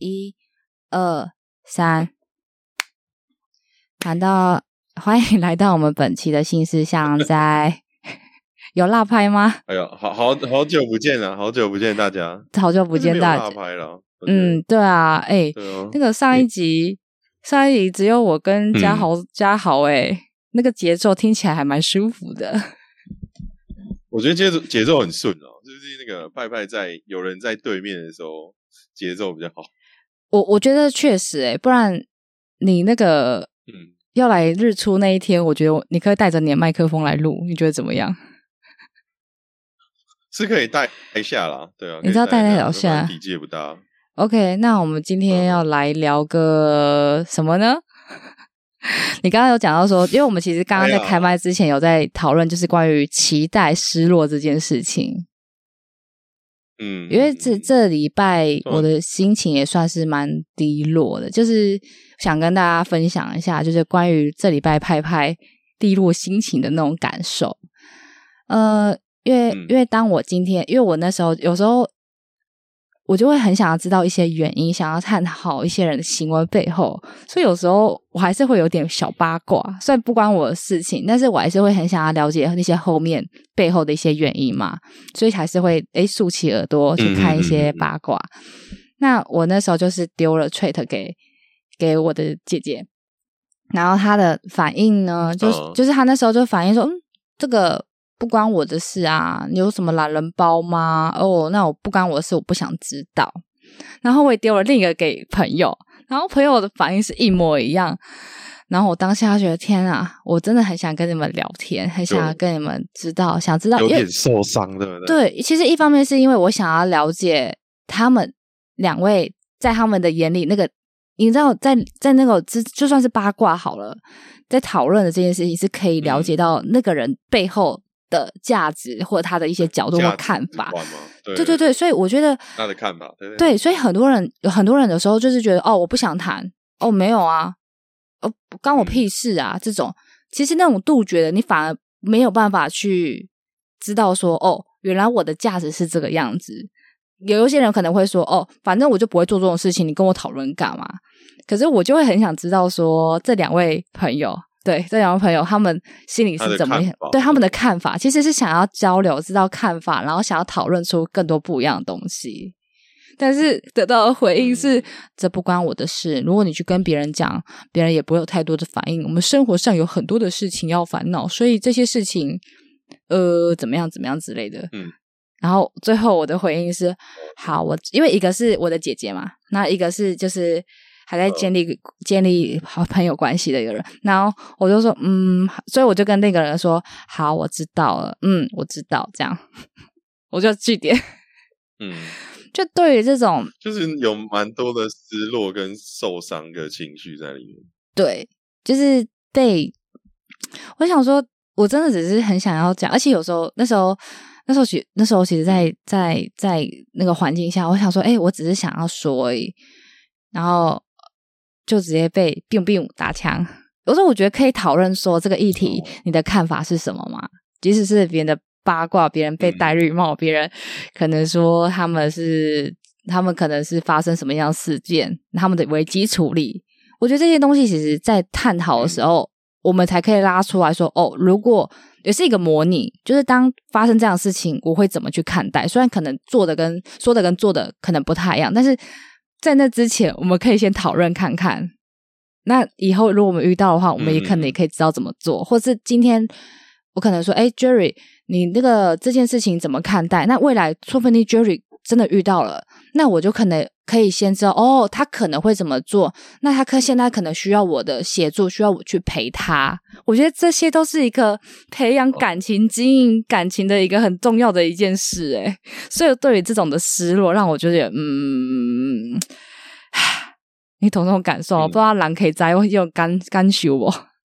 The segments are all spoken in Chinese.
1、2、3，欢迎来到我们本期的新思想在有辣拍吗？ 哎呦，好久不见了，好久不见大家， 好久不见大家。 辣拍了， 对啊，那个上一集只有我跟嘉豪那个节奏听起来还蛮舒服的。 我觉得节奏很顺哦，就是那个派在有人在对面的时候，节奏比较好。 我觉得确实不然你那个要来日出那一天，我觉得你可以带着你的麦克风来录，你觉得怎么样？ 是可以带下啦，对啊， 你知道带那下， 体积也不大。 OK， 那我们今天要来聊个什么呢？你刚刚有讲到说，因为我们其实刚刚在开麦之前有在讨论，就是关于期待失落这件事情。因为这礼拜我的心情也算是蛮低落的，就是想跟大家分享一下，就是关于这礼拜派低落心情的那种感受。因为当我今天，因为我那时候有时候我就会很想要知道一些原因，想要探讨一些人的行为背后，所以有时候我还是会有点小八卦，虽然不关我的事情，但是我还是会很想要了解那些后面背后的一些原因嘛，所以还是会竖起耳朵去看一些八卦。那我那时候就是丢了 tweet 给我的姐姐，然后她的反应呢，就是她那时候就反应说，这个不关我的事啊，你有什么懒人包吗？那我不关我的事，我不想知道。然后我也丢了另一个给朋友，然后朋友的反应是一模一样。然后我当下觉得天啊，我真的很想跟你们聊天，很想要跟你们想知道， 有点受伤，对不对？对，其实一方面是因为我想要了解他们两位在他们的眼里那个，你知道在那个就算是八卦好了，在讨论的这件事情是可以了解到那个人背后的价值或者他的一些角度或看法。对，所以我觉得他的看法， 对，所以很多人有时候就是觉得我不想谈，没有啊，关我屁事啊，这种其实那种杜绝的，你反而没有办法去知道说原来我的价值是这个样子。有一些人可能会说反正我就不会做这种事情，你跟我讨论干嘛？可是我就会很想知道说这两位朋友他们心里是怎么样，对他们的看法其实是想要交流，知道看法，然后想要讨论出更多不一样的东西。但是得到的回应是这不关我的事，如果你去跟别人讲，别人也不会有太多的反应，我们生活上有很多的事情要烦恼，所以这些事情怎么样之类的。然后最后我的回应是好，因为一个是我的姐姐嘛，那一个是就是还在建立好朋友关系的一个人，然后我就说所以我就跟那个人说好，我知道了，我知道，这样我就句点。就对于这种就是有蛮多的失落跟受伤的情绪在里面。对， 就是我想说我真的只是很想要讲，而且有时候那时候其实在那个环境下，我想说我只是想要说而已，然后就直接被 biu 打枪。有时候我觉得可以讨论说这个议题你的看法是什么嘛，即使是别人的八卦，别人被戴绿帽，别人可能说他们可能是发生什么样的事件，他们的危机处理，我觉得这些东西其实在探讨的时候我们才可以拉出来说如果也是一个模拟，就是当发生这样的事情我会怎么去看待，虽然可能说的跟做的可能不太一样，但是在那之前我们可以先讨论看看，那以后如果我们遇到的话，我们也可能也可以知道怎么做，或是今天我可能说Jerry 你那个这件事情怎么看待，那未来说不定 Jerry 真的遇到了，那我就可能可以先知道他可能会怎么做，那他现在可能需要我的协助，需要我去陪他。我觉得这些都是一个培养感情经营感情的一个很重要的一件事所以对于这种的失落让我觉得你懂这种感受不知道人可以知用感受我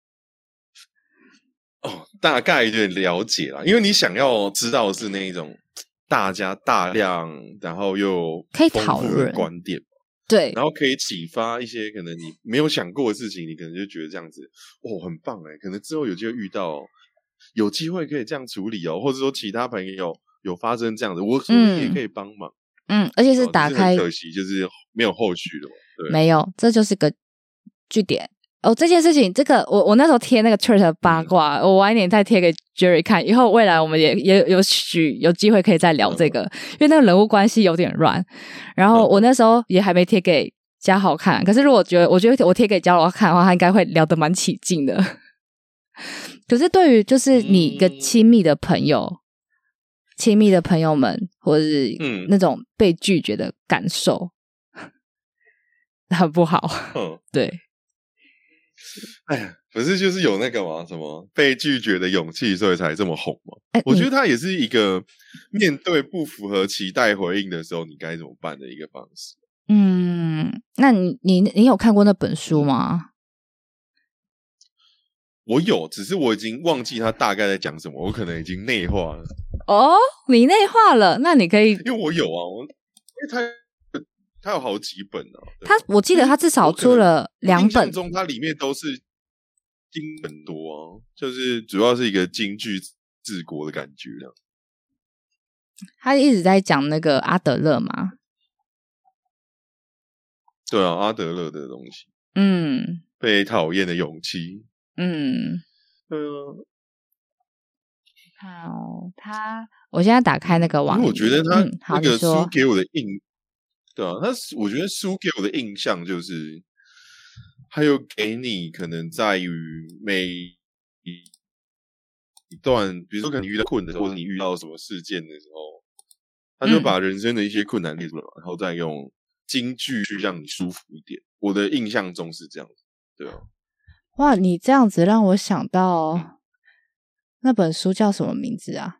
大概有点了解啦，因为你想要知道的是那一种大家大量然后又可以讨论观点，对，然后可以启发一些可能你没有想过的事情，你可能就觉得这样子很棒可能之后有机会遇到有机会可以这样处理或者说其他朋友有发生这样子，我说不定也可以帮忙而且是打开， 可惜就是没有后续了嘛。对， 没有，这就是个据点。这件事情，这个我那时候贴那个 Twitter 的八卦，我晚一点再贴给 Jerry 看。以后未来我们也有机会可以再聊这个，因为那个人物关系有点乱。然后我那时候也还没贴给嘉豪看，可是如果我觉得我贴给嘉豪看的话，他应该会聊得蛮起劲的。可是对于就是你一个亲密的朋友们，或者是那种被拒绝的感受，很不好。对。 哎呀，可是就是有那个嘛，什么被拒绝的勇气，所以才这么红嘛。我觉得它也是一个面对不符合期待回应的时候，你该怎么办的一个方式。 那你有看过那本书吗？ 我有，只是我已经忘记他大概在讲什么，我可能已经内化了。 你内化了，那你可以， 因为我有啊，因为他有好几本啊。 我记得他至少出了2本，印象中它里面都是经很多啊，就是主要是一个京剧治国的感觉这样。 他一直在讲那个阿德勒嘛。 对啊，阿德勒的东西。被讨厌的勇气。 好，我现在打开那个网页， 我觉得他那个书给我的对啊，我觉得书给我的印象就是，还有给你可能在于每一段，比如说可能遇到困难的时候，或者你遇到什么事件的时候，他就把人生的一些困难列出来，然后再用京剧去让你舒服一点。我的印象中是这样子，对啊。 哇，你这样子让我想到那本书叫什么名字啊？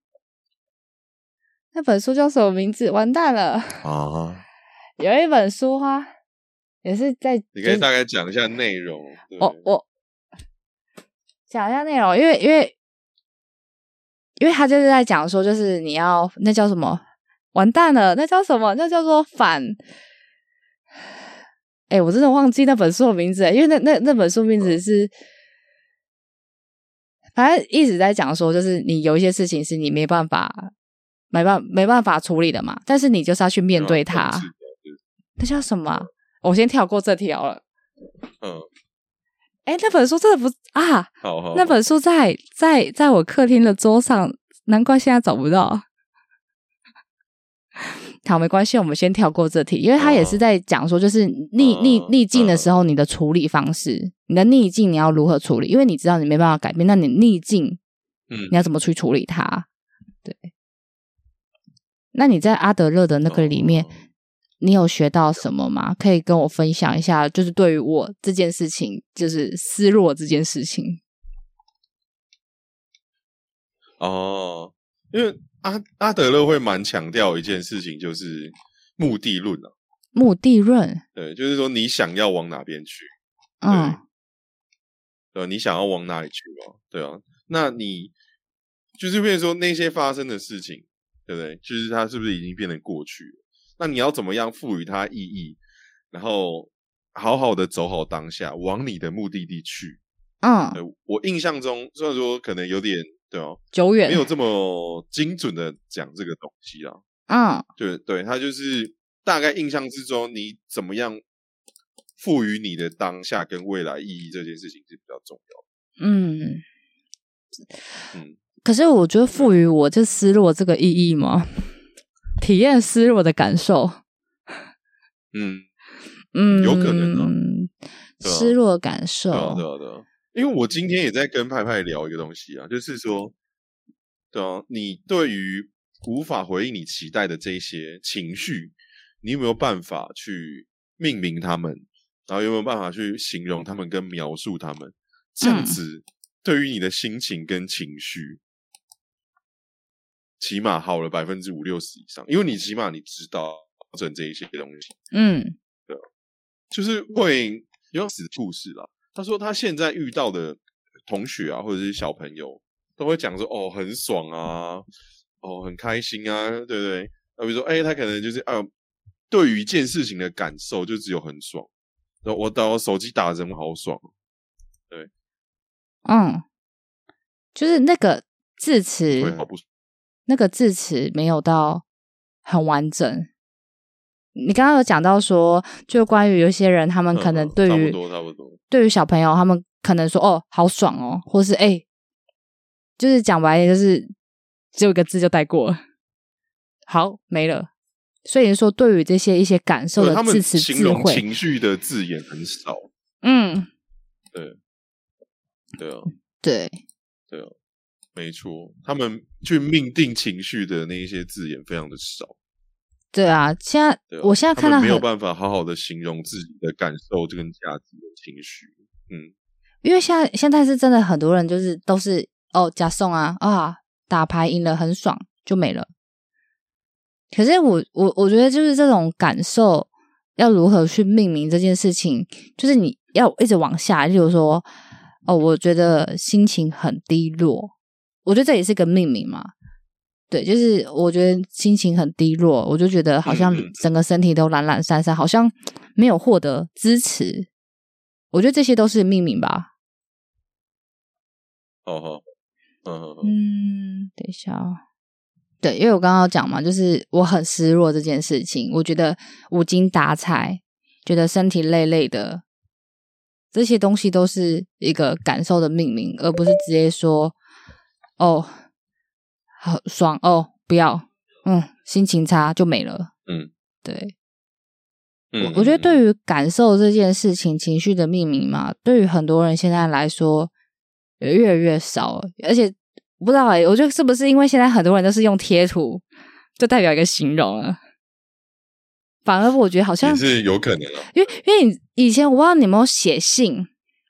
那本书叫什么名字？完蛋了啊！有一本书啊，也是在， 你可以大概讲一下内容。 我讲一下内容，因为他就是在讲说，就是你要那叫什么？完蛋了，那叫什么？那叫做反。我真的忘记那本书的名字，因为那本书名字是，反正一直在讲说，就是你有一些事情是你没办法处理的嘛，但是你就是要去面对它。那叫什么？我先跳过这条了。那本书真的不啊？好，那本书在我客厅的桌上，难怪现在找不到。好，没关系，我们先跳过这题，因为他也是在讲说，就是逆境的时候，你的处理方式，你的逆境你要如何处理？因为你知道你没办法改变，那你逆境，你要怎么去处理它？对。那你在阿德勒的那个里面，你有学到什么吗？可以跟我分享一下，就是对于我这件事情，就是失落这件事情。 因为阿德勒会蛮强调一件事情，就是目的论啊。 目的论， 对，就是说你想要往哪边去，对，你想要往哪里去嘛？对啊，那你就是变成说那些发生的事情，对不对？就是它是不是已经变成过去了？那你要怎么样赋予它意义，然后好好的走好当下，往你的目的地去。我印象中虽然说可能有点。对哦， 久远没有这么精准的讲这个东西啊。对，他就是大概印象之中，你怎么样赋予你的当下跟未来意义这件事情是比较重要的。 可是我觉得赋予我这失落这个意义吗？体验失落的感受， 有可能啊。 失落感受， 对啊。因为我今天也在跟派派聊一个东西啊，就是说，对啊，你对于无法回应你期待的这些情绪，你有没有办法去命名他们，然后有没有办法去形容他们跟描述他们？这样子对于你的心情跟情绪，起码好了5%-60%以上，因为你起码你知道整这一些东西。对，就是会有死故事啦。他说他现在遇到的同学啊，或者是小朋友，都会讲说很爽啊，很开心啊，对不对？比如说他可能就是对于一件事情的感受就只有很爽。我手机打人好爽，对， 就是那个字词，那个字词没有到很完整， 你刚刚有讲到说，就关于有些人他们可能对于差不多对于小朋友，他们可能说哦好爽哦，或是就是讲白了就是只有一个字就带过了，好没了。所以说对于这些一些感受的字词智慧， 形容情绪的字眼很少。对啊，没错，他们去命定情绪的那一些字眼非常的少。 对啊，我现在看到没有办法好好的形容自己的感受跟价值的情绪。 因为现在是真的很多人就是都是加送啊打牌赢了很爽就没了。可是我觉得就是这种感受要如何去命名这件事情，就是你要一直往下，例如说我觉得心情很低落，我觉得这也是个命名嘛。对，就是我觉得心情很低落，我就觉得好像整个身体都懒懒散散，好像没有获得支持。我觉得这些都是命名吧。等一下对，因为我刚刚讲嘛，就是我很失落这件事情，我觉得无精打采，觉得身体累累的，这些东西都是一个感受的命名，而不是直接说好爽不要心情差就没了。对。我觉得对于感受这件事情，情绪的命名嘛，对于很多人现在来说越来越少，而且不知道我觉得是不是因为现在很多人都是用贴图就代表一个形容了，反而我觉得好像也是有可能因为你以前我不知道你有没有写信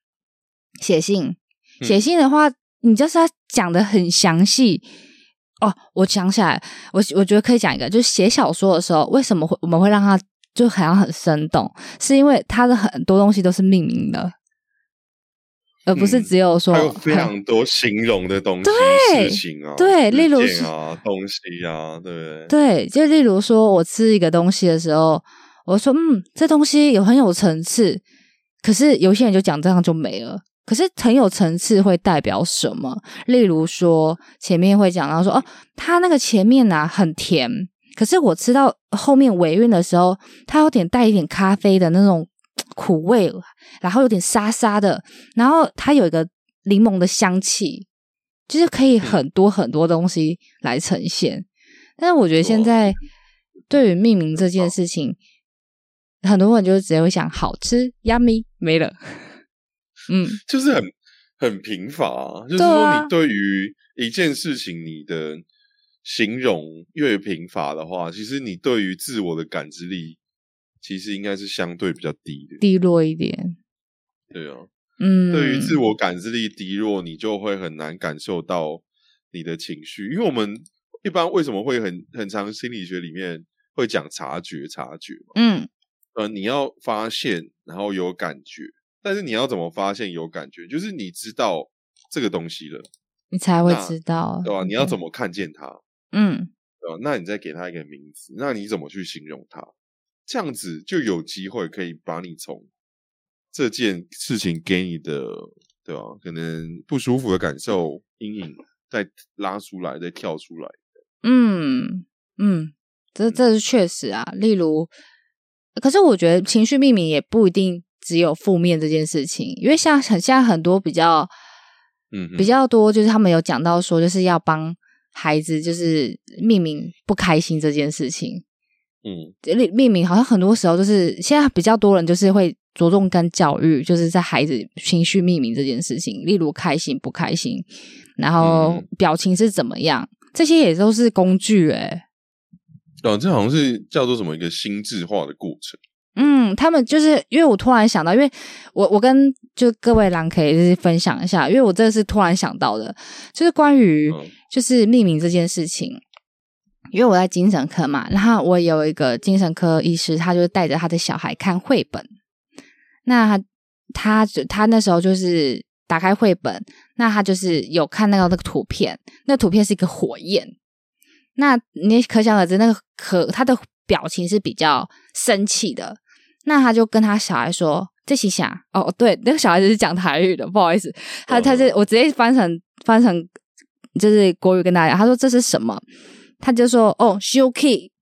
的话，你就是要讲得很详细。我想起来，我觉得可以讲一个，就是写小说的时候，为什么我们会让它就好像很生动，是因为它的很多东西都是命名的，而不是只有说还有非常多形容的东西，事情啊， 对，例如东西啊， 对，就例如说我吃一个东西的时候，我说这东西很有层次，可是有些人就讲这样就没了。可是很有层次会代表什么？例如说前面会讲到说它那个前面很甜，可是我吃到后面尾韵的时候，它有点带一点咖啡的那种苦味，然后有点沙沙的，然后它有一个柠檬的香气，就是可以很多很多东西来呈现。但是我觉得现在对于命名这件事情，很多人就直接会想好吃 yummy 没了。 就是很贫乏就是说你对于一件事情你的形容越贫乏的话，其实你对于自我的感知力其实应该是相对比较低落一点。 对啊，对于自我感知力低落，你就会很难感受到你的情绪。因为我们一般为什么会很常心理学里面会讲察觉嘛？你要发现然后有感觉，但是你要怎么发现有感觉？就是你知道这个东西了， 你才会知道， 对吧？你要怎么看见它？对吧？那你再给它一个名字，那你怎么去形容它？这样子就有机会可以把你从这件事情给你的，对吧？可能不舒服的感受阴影再拉出来，再跳出来。 这是确实啊。例如，可是我觉得情绪命名也不一定只有负面这件事情，因为现在很多比较多，就是他们有讲到说，就是要帮孩子就是命名不开心这件事情。命名好像很多时候就是现在比较多人就是会着重跟教育，就是在孩子情绪命名这件事情，例如开心不开心，然后表情是怎么样，这些也都是工具这好像是叫做什么一个心智化的过程。 他们就是因为我突然想到，因为我跟就各位狼可以就是分享一下，因为我这是突然想到的，就是关于就是命名这件事情。因为我在精神科嘛，然后我有一个精神科医师，他就带着他的小孩看绘本。那他那时候就是打开绘本，那他就是有看那个图片，那个图片是一个火焰。那你可想而知，他的表情是比较生气的。那他就跟他小孩说：“这是啥？”对，那个小孩子是讲台语的，不好意思，他是我直接翻成就是国语跟大家讲，他说这是什么？他就说：“生气。”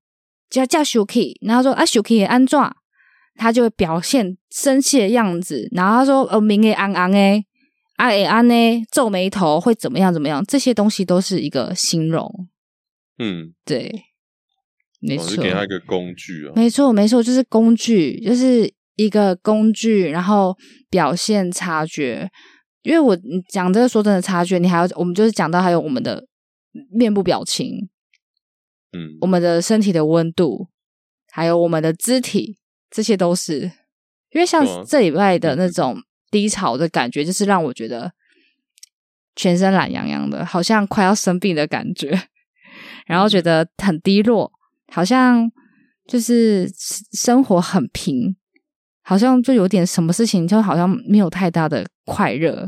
叫生气，然后说啊生气会安怎，他就会表现生气的样子，然后他说面会红红的，啊会安呢皱眉头会怎么样怎么样，这些东西都是一个形容。对，没错， 是给他一个工具啊。 没错没错，就是工具，就是一个工具，然后表现察觉。因为我讲这个说真的察觉，我们就是讲到还有我们的面部表情，我们的身体的温度，还有我们的肢体，这些都是。因为像这礼拜的那种低潮的感觉，就是让我觉得全身懒洋洋的，好像快要生病的感觉，然后觉得很低落，好像就是生活很平，好像就有点什么事情就好像没有太大的快乐。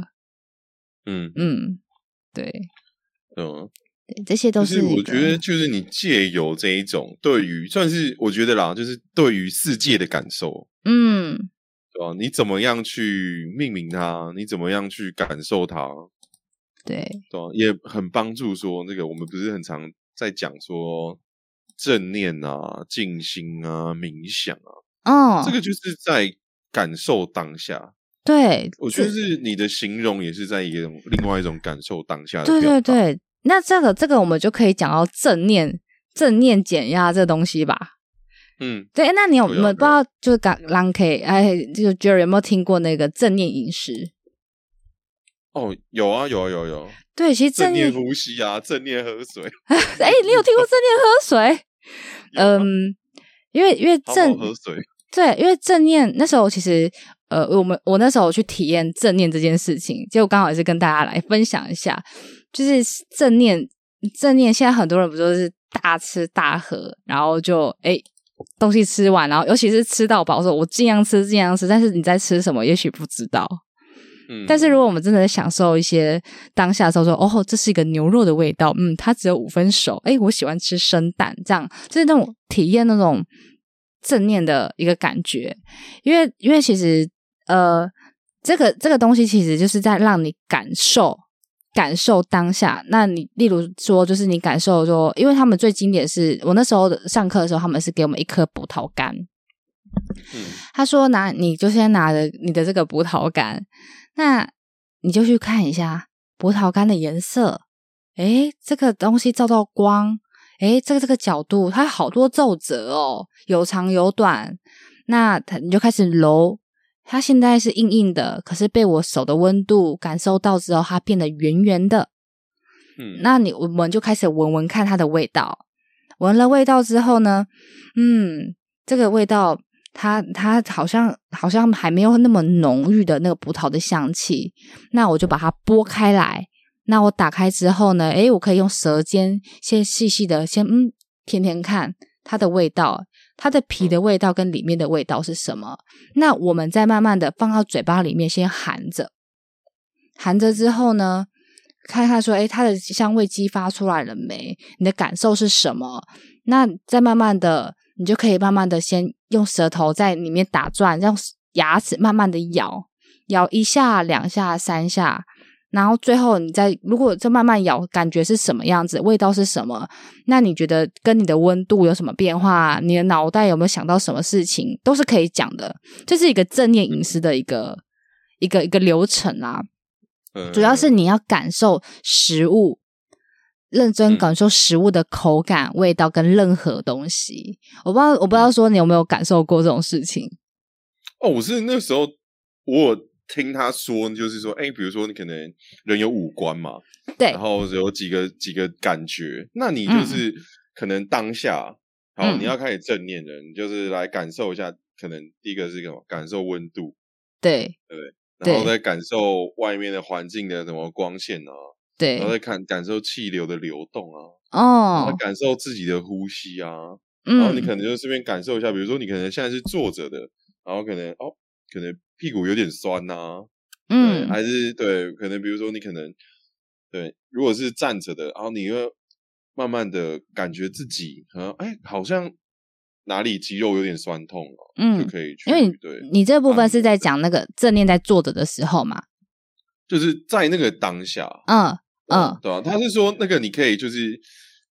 对，对，这些都是我觉得就是你借由这一种对于算是我觉得啦，就是对于世界的感受，对吧？你怎么样去命名它？你怎么样去感受它？ 对吧？也很帮助说那个我们不是很常在讲说正念啊、静心啊、冥想啊，这个就是在感受当下。 对， 我觉得是你的形容也是在另外一种感受当下的表达。对对对，那这个我们就可以讲到正念减压这东西吧。对，那你有没有不知道就是人可以就 Jerry 有没有听过那个正念饮食？ 有啊。 对，其实正念呼吸啊，正念喝水。 你有听过正念喝水？因为好好喝水。 对，因为正念那时候其实我那时候去体验正念这件事情，结果刚好也是跟大家来分享一下，就是正念现在很多人不都是大吃大喝，然后就东西吃完，然后尤其是吃到饱说我尽量吃，但是你在吃什么也许不知道。但是如果我们真的享受一些当下的时候说这是一个牛肉的味道，它只有5分熟，我喜欢吃生蛋，这样就是那种体验那种正念的一个感觉。因为其实这个东西其实就是在让你感受当下。那你例如说就是你感受说，因为他们最经典是我那时候上课的时候，他们是给我们一颗葡萄干，他说你就先拿着你的这个葡萄干，那你就去看一下葡萄干的颜色，这个东西照到光，这个角度它有好多皱褶有长有短，那你就开始揉，它现在是硬硬的，可是被我手的温度感受到之后，它变得圆圆的。那我们就开始闻看它的味道，闻了味道之后呢，这个味道它好像还没有那么浓郁的那个葡萄的香气，那我就把它剥开来。那我打开之后呢，我可以用舌尖先细细的先舔看它的味道，它的皮的味道跟里面的味道是什么。那我们再慢慢的放到嘴巴里面先含着之后呢，看看说它的香味激发出来了没，你的感受是什么。那再慢慢的你就可以慢慢的先用舌头在里面打转，让牙齿慢慢的咬1下2下3下，然后最后你如果这慢慢咬感觉是什么样子，味道是什么，那你觉得跟你的温度有什么变化，你的脑袋有没有想到什么事情，都是可以讲的。这是一个正念饮食的一个流程啦。主要是你要感受食物，认真感受食物的口感、味道跟任何东西。我不知道说你有没有感受过这种事情。 我是那时候我听他说，就是说比如说你可能人有5官嘛，对，然后有几个感觉，那你就是可能当下好，你要开始正念的，你就是来感受一下，可能第一个是什么，感受温度，对，然后再感受外面的环境的什么光线啊，对，然后再感受气流的流动啊，然后感受自己的呼吸啊，然后你可能就顺便感受一下，比如说你可能现在是坐着的，然后可能屁股有点酸对，还是对，可能比如说你可能对，如果是站着的，然后你会慢慢的感觉自己好像哪里肌肉有点酸痛就可以去， 因为你这部分是在讲那个正念在坐着的时候嘛， 就是在那个当下，对吧？他是说那个你可以就是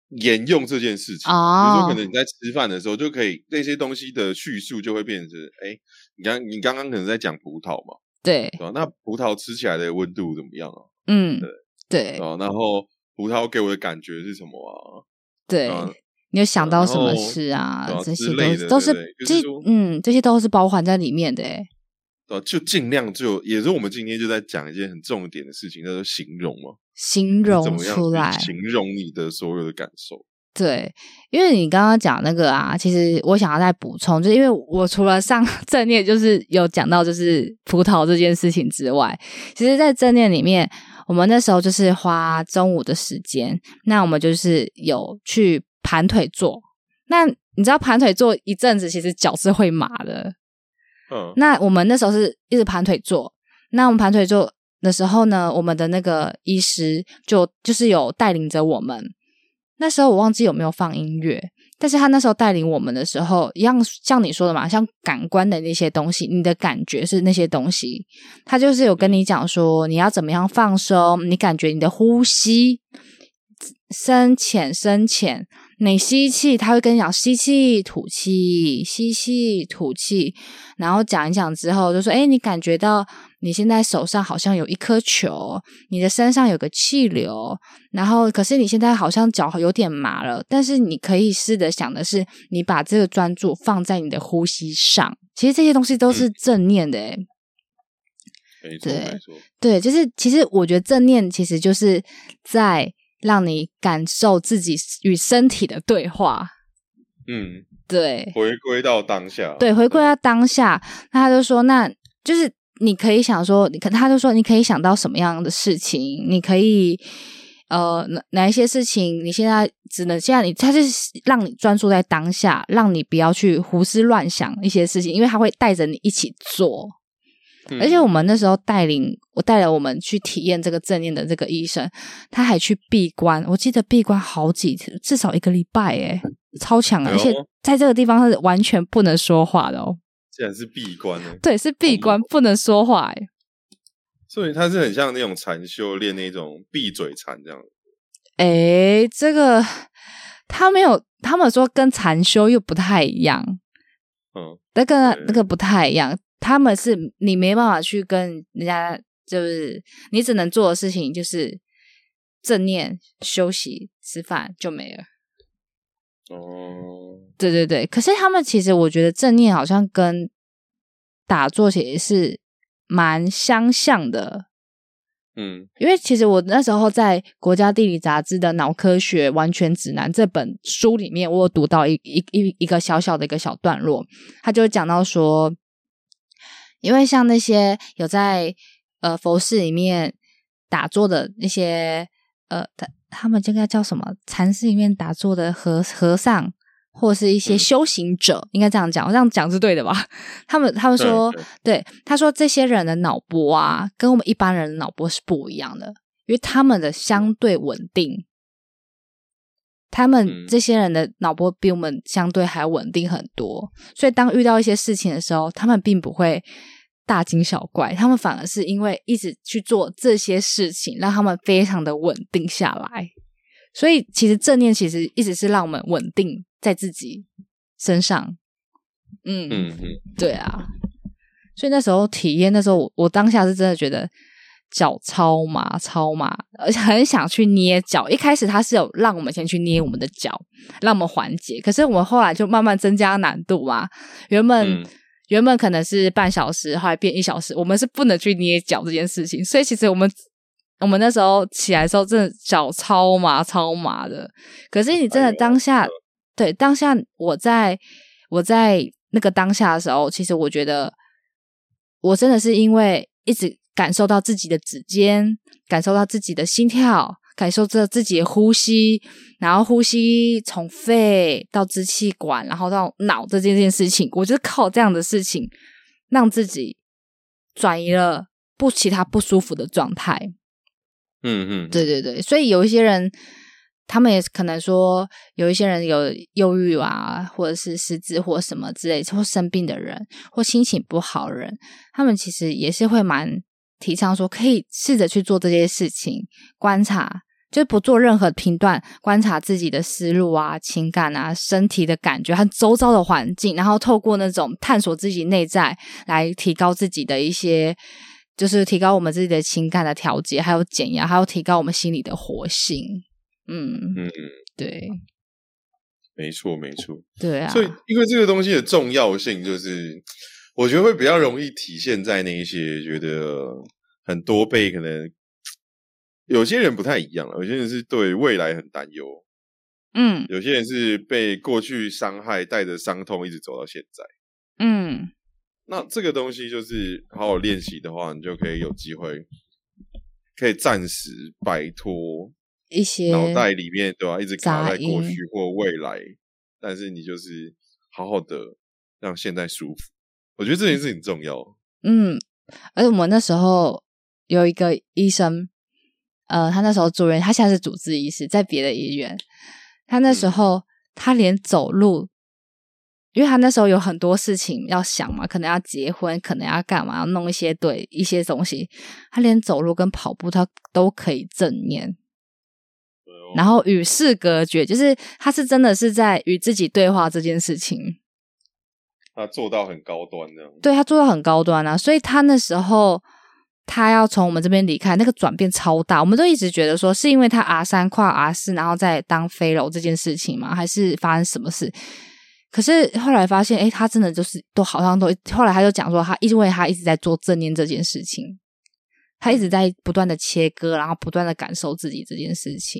沿用这件事情。比如说可能你在吃饭的时候就可以那些东西的叙述就会变成你刚刚可能在讲葡萄嘛， 对， 那葡萄吃起来的温度怎么样啊？ 对， 然后葡萄给我的感觉是什么啊？ 对，你有想到什么事啊？这些都是这些都是包含在里面的就尽量也是我们今天就在讲一件很重点的事情，叫做形容嘛， 形容出来， 形容你的所有的感受。 对，因为你刚刚讲那个啊，其实我想要再补充，就是因为我除了上正念就是有讲到就是葡萄这件事情之外，其实在正念里面我们那时候就是花中午的时间，那我们就是有去盘腿坐，那你知道盘腿坐一阵子其实脚是会麻的，那我们那时候是一直盘腿坐，那我们盘腿坐的时候呢，我们的那个医师就是有带领着我们，那时候我忘记有没有放音乐，但是他那时候带领我们的时候一样像你说的嘛，像感官的那些东西，你的感觉是那些东西，他就是有跟你讲说你要怎么样放松，你感觉你的呼吸深浅深浅，你吸气他会跟你讲吸气吐气吸气吐气，然后讲一讲之后就说你感觉到你现在手上好像有一颗球，你的身上有个气流，然后可是你现在好像脚有点麻了，但是你可以试着想的是你把这个专注放在你的呼吸上，其实这些东西都是正念的没错没错， 对，就是其实我觉得正念其实就是在让你感受自己与身体的对话，对， 回归到当下， 对，回归到当下。那他就说，那就是你可以想说，他就说你可以想到什么样的事情，你可以哪一些事情，你现在他就是让你专注在当下，让你不要去胡思乱想一些事情，因为他会带着你一起做。而且我们那时候带了我们去体验这个正念的这个医生，他还去闭关，我记得闭关好几次，至少1个礼拜超强而且在这个地方是完全不能说话的竟然是闭关对，是闭关，不能说话所以他是很像那种禅修练那种闭嘴禅这样。 这个他们说跟禅修又不太一样，那个不太一样，他们是你没办法去跟人家，就是你只能做的事情就是正念休息吃饭就没了。对对对，可是他们其实我觉得正念好像跟打坐其实是蛮相像的。因为其实我那时候在国家地理杂志的脑科学完全指南这本书里面，我有读到一个小小的一个小段落，他就讲到说，因为像那些有在佛寺里面打坐的那些他们这个叫什么禅寺里面打坐的和尚或是一些修行者，应该这样讲，我这样讲是对的吧？他们说，对，他说这些人的脑波啊，跟我们一般人的脑波是不一样的，因为他们的相对稳定，他们这些人的脑波比我们相对还稳定很多，所以当遇到一些事情的时候，他们并不会大惊小怪，他们反而是因为一直去做这些事情，让他们非常的稳定下来。所以其实正念其实一直是让我们稳定在自己身上。对啊，所以那时候体验，那时候我当下是真的觉得脚超麻，而且很想去捏脚。一开始他是有让我们先去捏我们的脚，让我们缓解，可是我们后来就慢慢增加难度嘛。原本可能是半小时，后来变1小时，我们是不能去捏脚这件事情。所以其实我们那时候起来的时候，真的脚超麻的。可是你真的当下，对，当下我在那个当下的时候，其实我觉得我真的是因为一直感受到自己的指尖，感受到自己的心跳，感受着自己的呼吸，然后呼吸从肺到支气管，然后到脑这件事情，我就是靠这样的事情让自己转移了其他不舒服的状态。对对对，所以有一些人他们也可能说有一些人有忧郁啊，或者是失智或什么之类，或生病的人或心情不好的人，他们其实也是会蛮提倡说可以试着去做这些事情，观察就不做任何评断，观察自己的思路啊、情感啊、身体的感觉和周遭的环境，然后透过那种探索自己内在来提高自己的一些，就是提高我们自己的情感的调节，还有减压，还有提高我们心理的活性。对， 没错没错， 对啊。 所以因为这个东西的重要性，就是我觉得会比较容易体现在那一些觉得很多被可能有些人不太一样，有些人是对未来很担忧，有些人是被过去伤害带着伤痛一直走到现在，那这个东西就是好好练习的话，你就可以有机会可以暂时摆脱一些脑袋里面对吧，一直卡在过去或未来，但是你就是好好的让现在舒服，我觉得这件事情重要。 而且我们那时候有一个医生，他那时候住院，他现在是主治医师，在别的医院。他那时候他连走路，因为他那时候有很多事情要想嘛，可能要结婚，可能要干嘛，要弄一些东西，他连走路跟跑步他都可以正念，然后与世隔绝，就是他是真的是在与自己对话这件事情。 他做到很高端这样。 对，他做到很高端啊，所以他那时候他要从我们这边离开，那个转变超大。我们都一直觉得说是因为他 R3 跨 R4 然后再当飞柔这件事情吗？还是发生什么事？可是后来发现他真的就是都好像都，后来他就讲说因为他一直在做正念这件事情，他一直在不断的切割，然后不断的感受自己这件事情。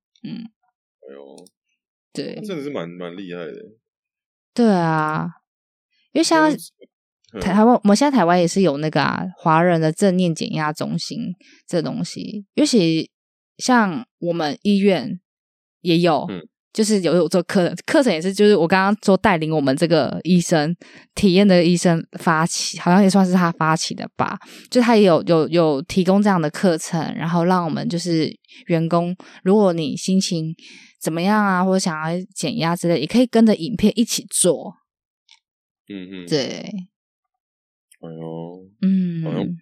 对， 真的是蛮厉害的。 对啊，因为像台湾，我们现在台湾也是有那个华人的正念减压中心这东西，尤其像我们医院也有，就是有做课程也是，就是我刚刚说带领我们这个医生体验的医生发起，好像也算是他发起的吧，就他也有提供这样的课程，然后让我们就是员工，如果你心情怎么样啊，或者想要减压之类，也可以跟着影片一起做。对。好像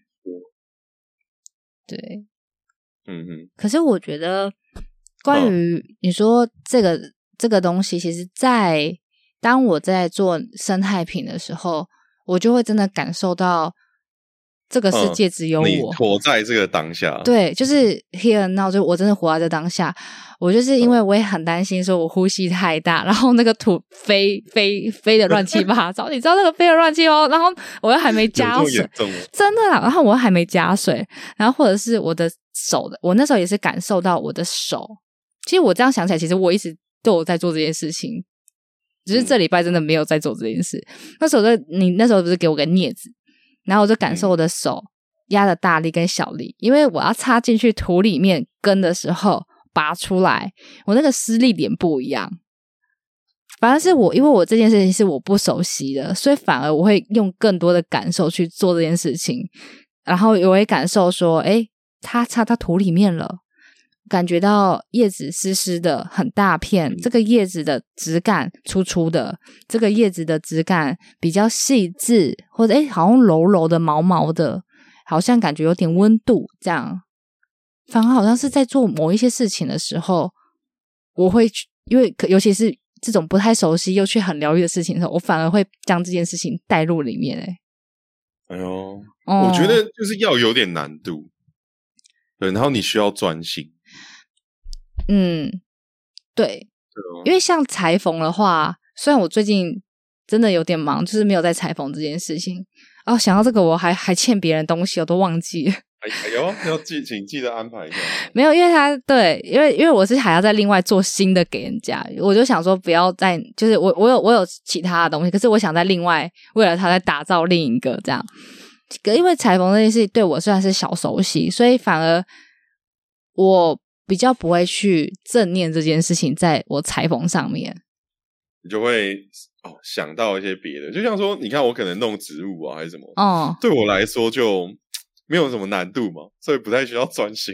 对。可是我觉得关于你说这个东西，其实当我在做生态瓶的时候，我就会真的感受到这个世界只有我， 你活在这个当下。 对，就是 here and now， 就我真的活在这当下。我就是因为我也很担心说我呼吸太大，然后那个土飞的乱七八糟，你知道那个飞的乱七八糟，然后我又还没加水，真的啦，然后我又还没加水，然后或者是我的手的，我那时候也是感受到我的手。其实我这样想起来，其实我一直都有在做这件事情，只是这礼拜真的没有在做这件事。那时候你那时候不是给我个镊子，然后我就感受我的手压的大力跟小力，因为我要插进去土里面根的时候拔出来，我那个施力点不一样。反而是因为我这件事情是我不熟悉的，所以反而我会用更多的感受去做这件事情，然后我会感受说它插到土里面了，感觉到叶子湿湿的很大片，这个叶子的质感粗粗的，这个叶子的质感比较细致，或者好像柔柔的毛毛的，好像感觉有点温度这样。反而好像是在做某一些事情的时候，我会因为尤其是这种不太熟悉又却很疗愈的事情的时候，我反而会将这件事情带入里面。 我觉得就是要有点难度，对，然后你需要专心。 对，因为像裁缝的话，虽然我最近真的有点忙，就是没有在裁缝这件事情。想到这个，我还欠别人东西，我都忘记了。 请记得安排一下。 没有，因为因为我是还要再另外做新的给人家，我就想说不要再就是我有其他的东西，可是我想再另外为了他再打造另一个这样。因为裁缝这件事对我虽然是小熟悉，所以反而我比较不会去正念这件事情在我裁缝上面， 你就会想到一些别的，就像说你看我可能弄植物啊还是什么，对我来说就没有什么难度嘛，所以不太需要专心。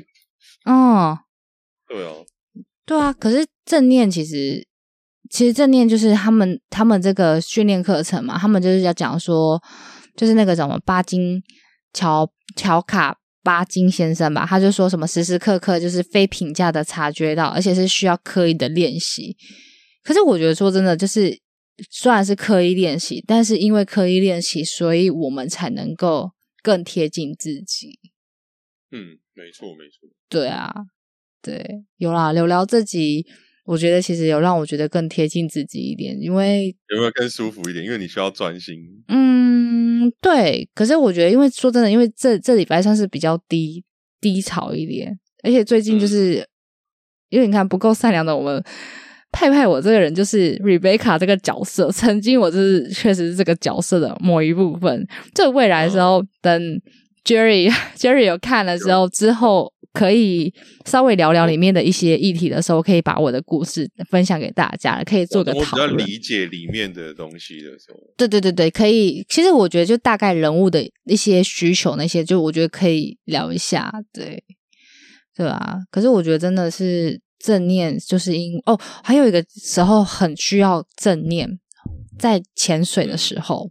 对啊，可是正念其实正念就是他们这个训练课程嘛，他们就是要讲说就是那个什么巴金乔卡巴金先生吧，他就说什么时时刻刻就是非评价的察觉到，而且是需要刻意的练习。可是我觉得说真的，就是虽然是刻意练习，但是因为刻意练习，所以我们才能够更贴近自己。 没错没错。 对啊，对，有啦，聊这集我觉得其实有让我觉得更贴近自己一点，因为有没有更舒服一点？因为你需要专心。 对。可是我觉得，因为说真的，因为这礼拜算是比较低潮一点，而且最近就是因为你看不够善良的我们。派我这个人就是 Rebecca 这个角色，曾经我就是确实是这个角色的某一部分。这未来的时候，等 Jerry 有看的时候，之后可以稍微聊聊里面的一些议题的时候，可以把我的故事分享给大家，可以做个讨论。 我比较理解里面的东西的时候， 对，可以。其实我觉得就大概人物的一些需求那些，就我觉得可以聊一下，对啊。可是我觉得真的是。正念就是还有一个时候很需要正念，在潜水的时候。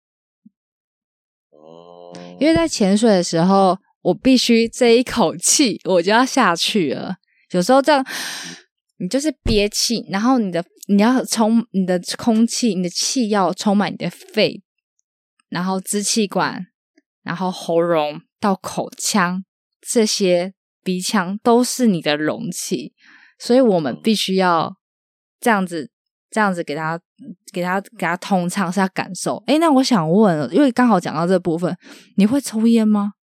因为在潜水的时候，我必须这一口气我就要下去了。有时候这样，你就是憋气，然后你要充你的空气，你的气要充满你的肺，然后支气管，然后喉咙到口腔，这些鼻腔都是你的容器。所以我们必须要这样子给他通畅，是要感受。那我想问，因为刚好讲到这部分，你会抽烟吗？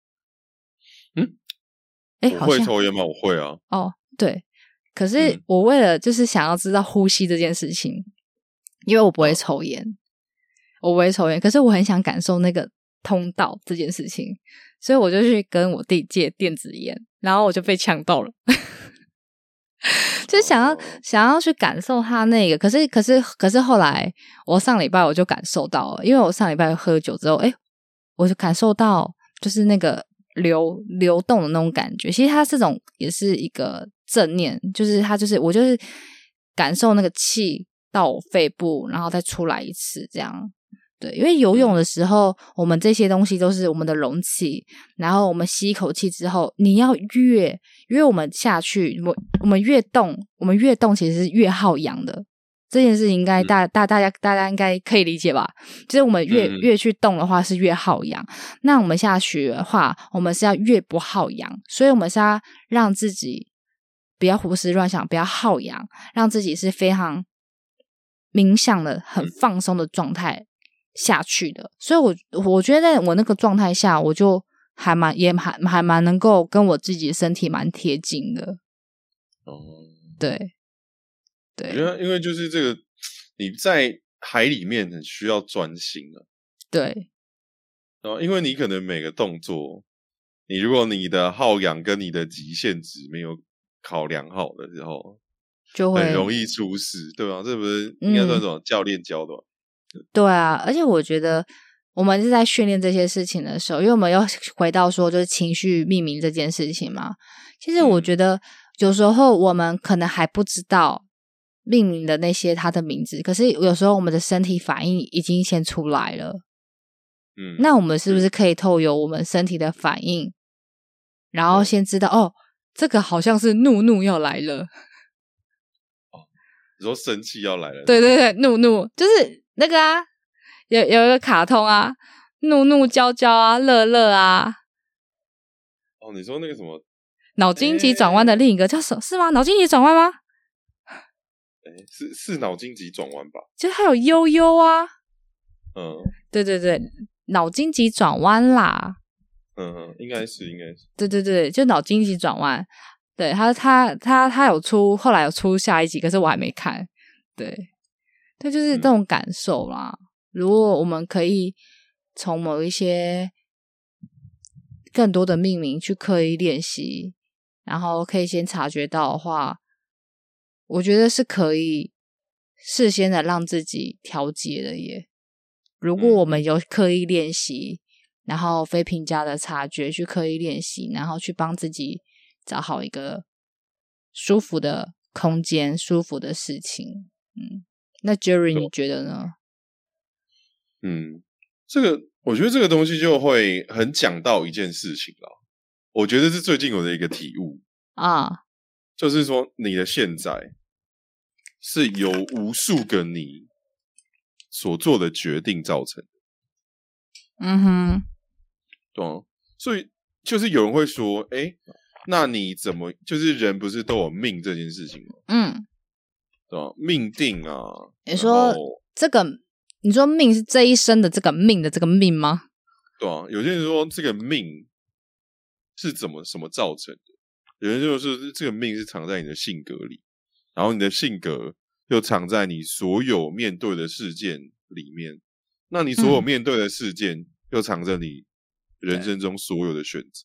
我会抽烟吗？我会啊。 对。可是我为了就是想要知道呼吸这件事情，因为我不会抽烟，可是我很想感受那个通道这件事情，所以我就去跟我弟借电子烟，然后我就被呛到了。就想要去感受他那个，可是后来我上礼拜我就感受到了，因为我上礼拜喝酒之后，我就感受到就是那个流动的那种感觉。其实它这种也是一个正念，就是它就是我就是感受那个气到我肺部，然后再出来一次这样。对，因为游泳的时候，我们这些东西都是我们的容器，然后我们吸一口气之后，你要越我们下去，我们越动其实是越耗氧的。这件事情应该大家应该可以理解吧？就是我们越去动的话是越耗氧，那我们下去的话，我们是要越不耗氧，所以我们是要让自己不要胡思乱想，不要耗氧，让自己是非常冥想的、很放松的状态下去的。所以我觉得在我那个状态下，我就还蛮能够跟我自己的身体蛮贴近的。对。 我觉得因为就是这个你在海里面很需要专心啊。 对。 因为你可能每个动作，如果你的耗氧跟你的极限值没有考量好的时候，就会很容易出事，对吧？这不是应该算什么教练教的吗？ 对啊，而且我觉得我们是在训练这些事情的时候，因为我们又回到说就是情绪命名这件事情嘛。其实我觉得有时候我们可能还不知道命名的那些它的名字，可是有时候我们的身体反应已经先出来了。那我们是不是可以透过我们身体的反应，然后先知道这个好像是怒要来了。 你说生气要来了？ 对，怒就是那个啊，有一个卡通啊，怒娇娇啊，乐啊。 你说那个什么脑筋急转弯的另一个叫什么？是吗？脑筋急转弯吗？ 是脑筋急转弯吧？ 就还有悠悠啊。对，脑筋急转弯啦。 应该是。 对，就脑筋急转弯。对，他有出，后来有出下一集，可是我还没看。对，就是这种感受啦。如果我们可以从某一些更多的命名去刻意练习，然后可以先察觉到的话，我觉得是可以事先的让自己调节的耶。如果我们有刻意练习，然后非评价的察觉去刻意练习，然后去帮自己找好一个舒服的空间，舒服的事情。那 Jerry 你觉得呢？ 这个我觉得这个东西就会很讲到一件事情啦。 我觉得是最近有的一个体悟啊，就是说你的现在是由无数个你所做的决定造成的。 嗯哼， 对啊，所以就是有人会说，那你怎么就是人不是都有命这件事情吗？对吧？命定啊， 你说这个，你说命是这一生的这个命的这个命吗？ 对啊，有些人说这个命是什么造成的，有人就说这个命是藏在你的性格里，然后你的性格又藏在你所有面对的事件里面，那你所有面对的事件又藏着你人生中所有的选择。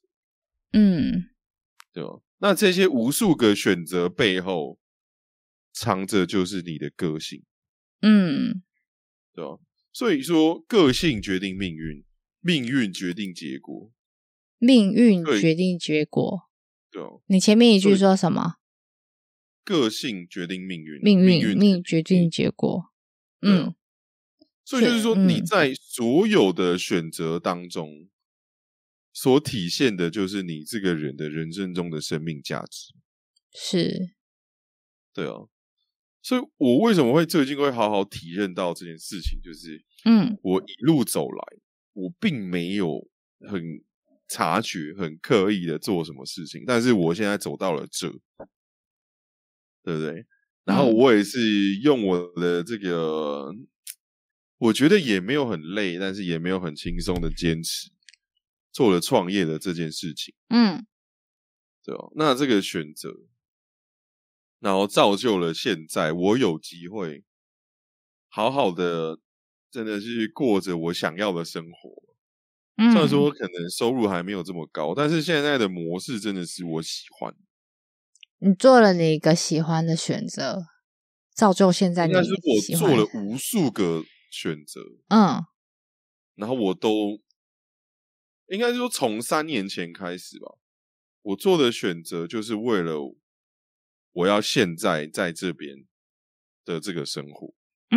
对吧？那这些无数个选择背后藏着就是你的个性。对吧？所以说个性决定命运，命运决定结果。命运决定结果。对啊。你前面一句说什么？个性决定命运，命运决定结果。所以就是说你在所有的选择当中所体现的就是你这个人的人生中的生命价值。是。对啊。所以我为什么会最近会好好体认到这件事情，就是我一路走来我并没有很察觉很刻意的做什么事情，但是我现在走到了这，对不对？然后我也是用我的这个我觉得也没有很累但是也没有很轻松的坚持做了创业的这件事情。对吧？那这个选择然后造就了现在我有机会好好的真的是过着我想要的生活。虽然说可能收入还没有这么高，但是现在的模式真的是我喜欢。你做了你一个喜欢的选择，造就现在你喜欢的。应该是我做了无数个选择。然后我都应该说从3年前开始吧，我做的选择就是为了我要现在在这边的这个生活。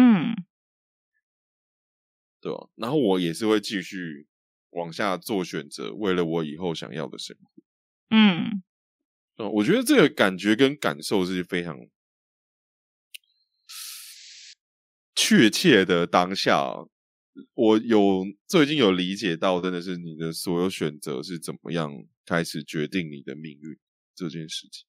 对吧？然后我也是会继续往下做选择，为了我以后想要的生活。我觉得这个感觉跟感受是非常确切的。当下我最近有理解到，真的是你的所有选择是怎么样开始决定你的命运这件事情。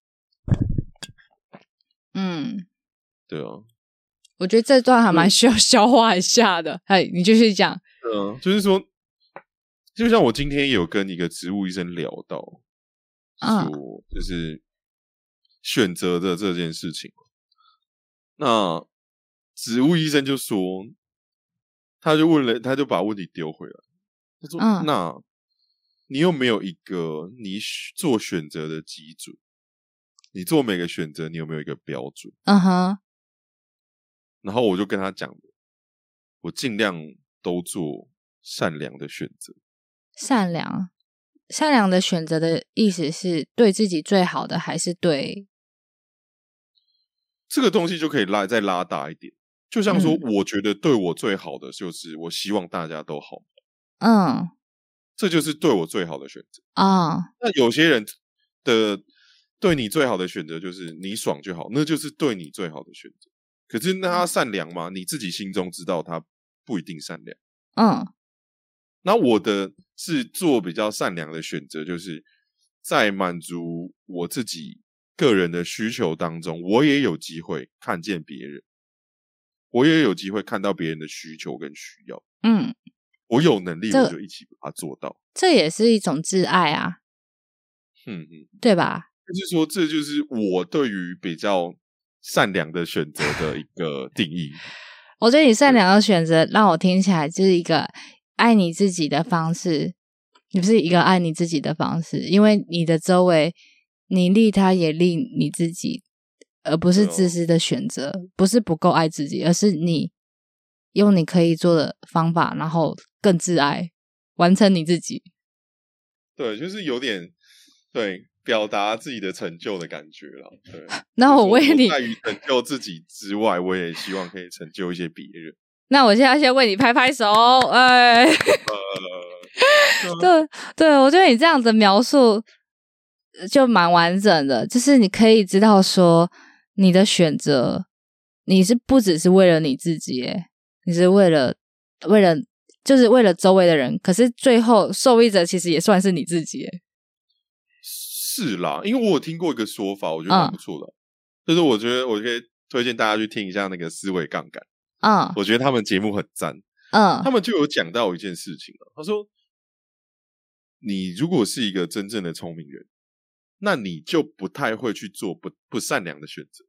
对啊，我觉得这段还蛮需要消化一下的。你继续讲。就是说就像我今天有跟一个植物医生聊到说就是选择的这件事情。那植物医生就说他就把问题丢回来，他说那你有没有一个你做选择的基准？你做每个选择你有没有一个标准？然后我就跟他讲我尽量都做善良的选择。善良的选择的意思是对自己最好的，还是对这个东西就可以再拉大一点？就像说我觉得对我最好的就是我希望大家都好。这就是对我最好的选择。那有些人的对你最好的选择就是你爽就好，那就是对你最好的选择。可是那他善良吗？你自己心中知道他不一定善良。那我的是做比较善良的选择，就是在满足我自己个人的需求当中，我也有机会看见别人，我也有机会看到别人的需求跟需要。我有能力我就一起把它做到。这也是一种挚爱啊。对吧？就是说这就是我对于比较善良的选择的一个定义。我觉得你善良的选择让我听起来就是一个爱你自己的方式，你不是一个爱你自己的方式，因为你的周围你利他也利你自己，而不是自私的选择，不是不够爱自己，而是你用你可以做的方法然后更自爱完成你自己。对，就是有点对表达自己的成就的感觉啦。对，那我为你在于成就自己之外，我也希望可以成就一些别人。那我现在先为你拍拍手。对，我觉得你这样的描述就蛮完整的，就是你可以知道说你的选择，你是不只是为了你自己耶，你是为了就是为了周围的人，可是最后受益者其实也算是你自己耶。 是啦，因为我有听过一个说法，我觉得蛮不错的，就是我觉得我可以推荐大家去听一下那个思维杠杆，我觉得他们节目很赞，他们就有讲到一件事情了，他说你如果是一个真正的聪明人，那你就不太会去做不善良的选择，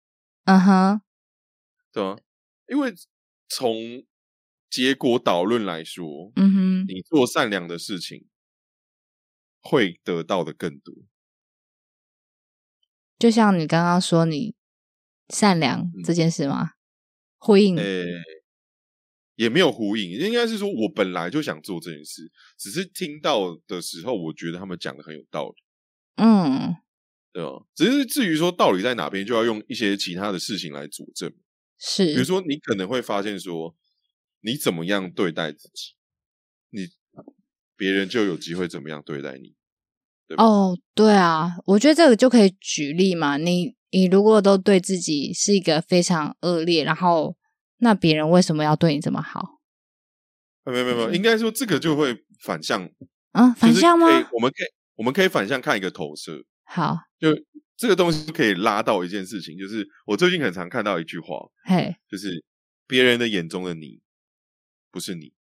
对吗？因为从结果导论来说，你做善良的事情会得到的更多。 就像你刚刚说你善良这件事吗？呼应？ 也没有呼应，应该是说我本来就想做这件事，只是听到的时候，我觉得他们讲的很有道理。对吧？只是至于说道理在哪边，就要用一些其他的事情来佐证。 是， 比如说你可能会发现说，你怎么样对待自己，别人就有机会怎么样对待你，对吧？ 对啊，我觉得这个就可以举例嘛。你如果都对自己是一个非常恶劣，然后那别人为什么要对你这么好？ 没有，应该说这个就会反向。 反向吗？ 我们可以反向看一个投射。 好， 就这个东西可以拉到一件事情，就是我最近很常看到一句话，就是别人的眼中的你不是你，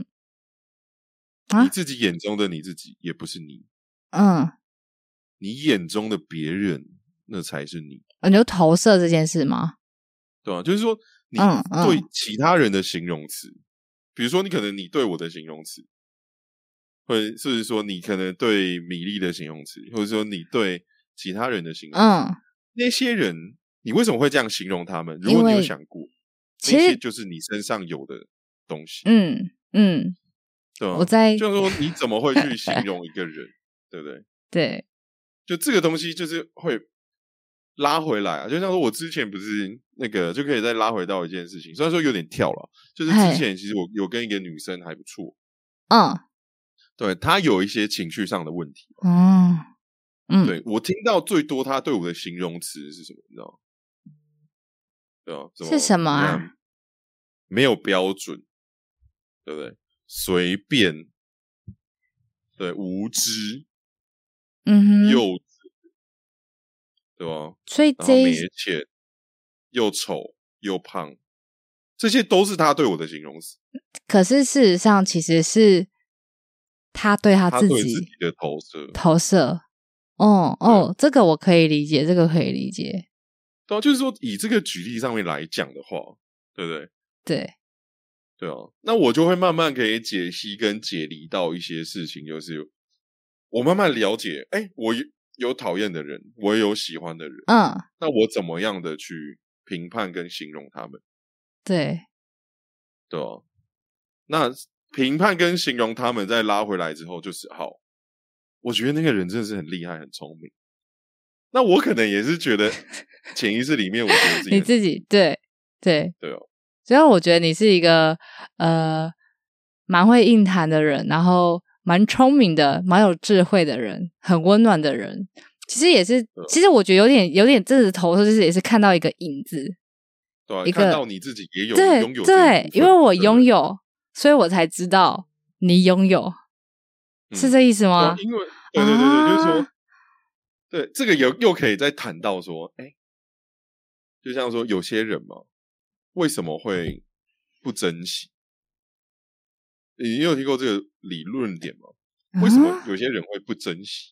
你自己眼中的你自己也不是你，你眼中的别人那才是你。 你就投射这件事吗？ 对吧？就是说你对其他人的形容词，比如说你可能你对我的形容词，或者是说你可能对米粒的形容词，或者说你对其他人的形容词，那些人你为什么会这样形容他们？如果你有想过，那些就是你身上有的东西。对吧？就是说你怎么会去形容一个人，对不对？ 对， 就这个东西就是会拉回来啊。就像说我之前不是那个，就可以再拉回到一件事情，虽然说有点跳了，就是之前其实我有跟一个女生还不错，对，她有一些情绪上的问题，对，我听到最多她对我的形容词是什么？你知道吗？对吧？ 是什么啊？ 没有标准，对不对？随便，对，无知，幼稚，对吧？ 所以然后没钱，又丑又胖，这些都是他对我的形容词。 可是事实上，其实是他对他自己的投射。这个我可以理解，这个可以理解。 对啊，就是说以这个举例上面来讲的话，对不对？对啊，那我就会慢慢可以解析跟解离到一些事情，就是我慢慢了解，我有讨厌的人，我也有喜欢的人，那我怎么样的去评判跟形容他们？对啊，那评判跟形容他们再拉回来之后，就是好，我觉得那个人真的是很厉害很聪明，那我可能也是觉得潜意识里面我觉得自己你自己对哦， 所以我觉得你是一个蛮会硬谈的人，然后蛮聪明的，蛮有智慧的人，很温暖的人。其实也是，其实我觉得有点这次投射，就是也是看到一个影子， 对啊，看到你自己也有拥有对，因为我拥有，所以我才知道你拥有，是这意思吗？ 因为对，就是说，对这个又可以再谈到说，就像说有些人嘛，为什么会不珍惜？你有听过这个理论点吗？为什么有些人会不珍惜？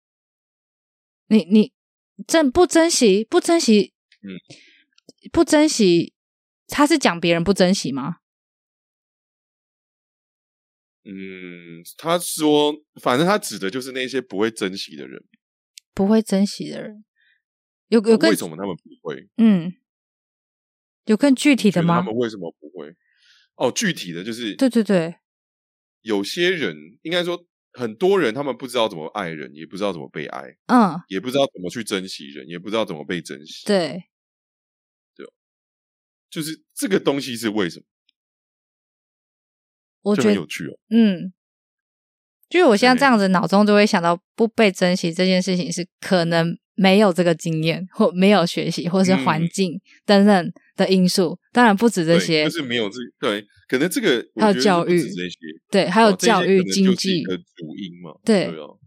你不珍惜，不珍惜，他是讲别人不珍惜吗？ 他说，反正他指的就是那些不会珍惜的人， 不会珍惜的人，有为什么他们不会？ 有更具体的吗？ 他们为什么不会？具体的就是对， 有些人应该说很多人，他们不知道怎么爱人，也不知道怎么被爱，也不知道怎么去珍惜人，也不知道怎么被珍惜， 对， 就是这个东西是为什么？ 我觉得就很有趣哦。 就是我现在这样子脑中就会想到不被珍惜这件事情是可能没有这个经验或没有学习或是环境等等的因素，当然不止这些， 就是没有对，可能这个还有教育， 这些对，还有教育经济一个主因嘛， 对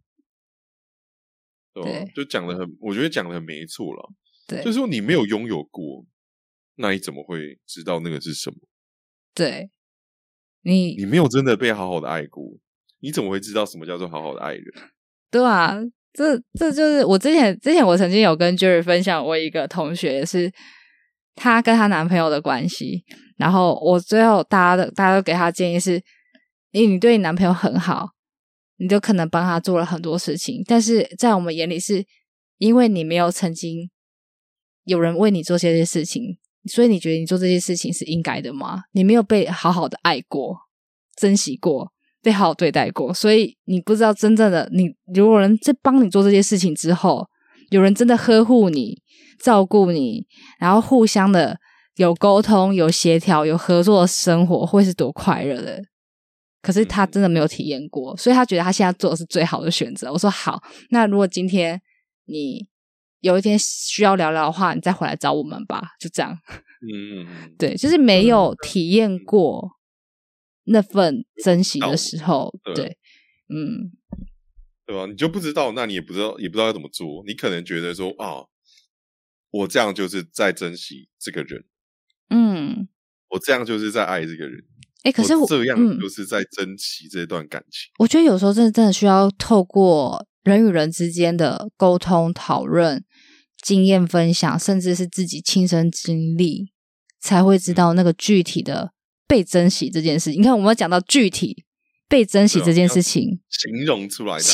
对，就讲得很，我觉得讲得很没错啦。 对， 就是说你没有拥有过，那你怎么会知道那个是什么？对，你没有真的被好好的爱过，你怎么会知道什么叫做好好的爱人？ 对啊，这就是我之前我曾经有跟 Jerry 分享我一个同学是她跟她男朋友的关系，然后我最后大家都给她建议是，你对你男朋友很好，你就可能帮他做了很多事情，但是在我们眼里是因为你没有曾经有人为你做这些事情，所以你觉得你做这些事情是应该的吗？你没有被好好的爱过，珍惜过，被好好对待过，所以你不知道真正的你，如果有人在帮你做这些事情之后，有人真的呵护你，照顾你，然后互相的有沟通，有协调，有合作的生活，会是多快乐的。可是他真的没有体验过，所以他觉得他现在做的是最好的选择。我说好，那如果今天你有一天需要聊聊的话，你再回来找我们吧，就这样。对，就是没有体验过那份珍惜的时候，对， 对吧？你就不知道，那你也不知道要怎么做。你可能觉得说啊，我这样就是在珍惜这个人，我这样就是在爱这个人。 可是我这样就是在珍惜这段感情。 我觉得有时候真的需要透过人与人之间的沟通、讨论、经验分享，甚至是自己亲身经历，才会知道那个具体的被珍惜这件事情。你看，我们讲到具体被珍惜这件事情， 形容出来，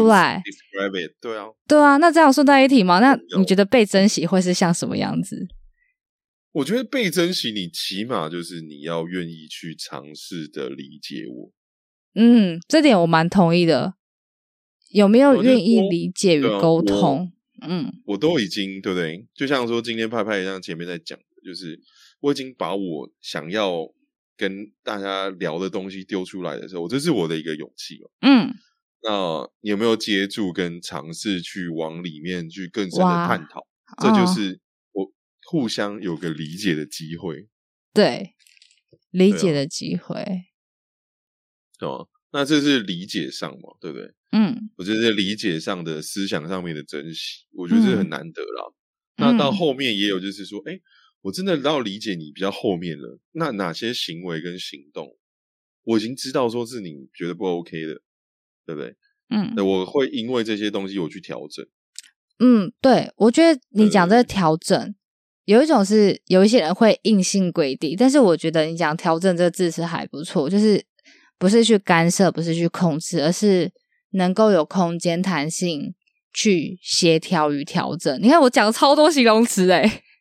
对啊。那这样顺带一提嘛，那你觉得被珍惜会是像什么样子？ 我觉得被珍惜，你起码就是你要愿意去尝试的理解我。 这点我蛮同意的。有没有愿意理解与沟通？ 我都已经对不对？就像说今天派派像前面在讲的，就是我已经把我想要跟大家聊的东西丢出来的时候，这是我的一个勇气了。那你有没有接住跟尝试去往里面去更深的探讨？这就是互相有个理解的机会， 对，理解的机会， 对吧？那这是理解上嘛，对不对？我觉得理解上的思想上面的珍惜，我觉得这很难得啦。那到后面也有就是说，我真的到理解你比较后面了，那哪些行为跟行动，我已经知道说是你觉得不 OK 的，对不对？那我会因为这些东西我去调整。 对，我觉得你讲这个调整。有一种是有一些人会硬性规定，但是我觉得你讲调整这个字是还不错，就是不是去干涉，不是去控制，而是能够有空间弹性去协调与调整。你看我讲了超多形容词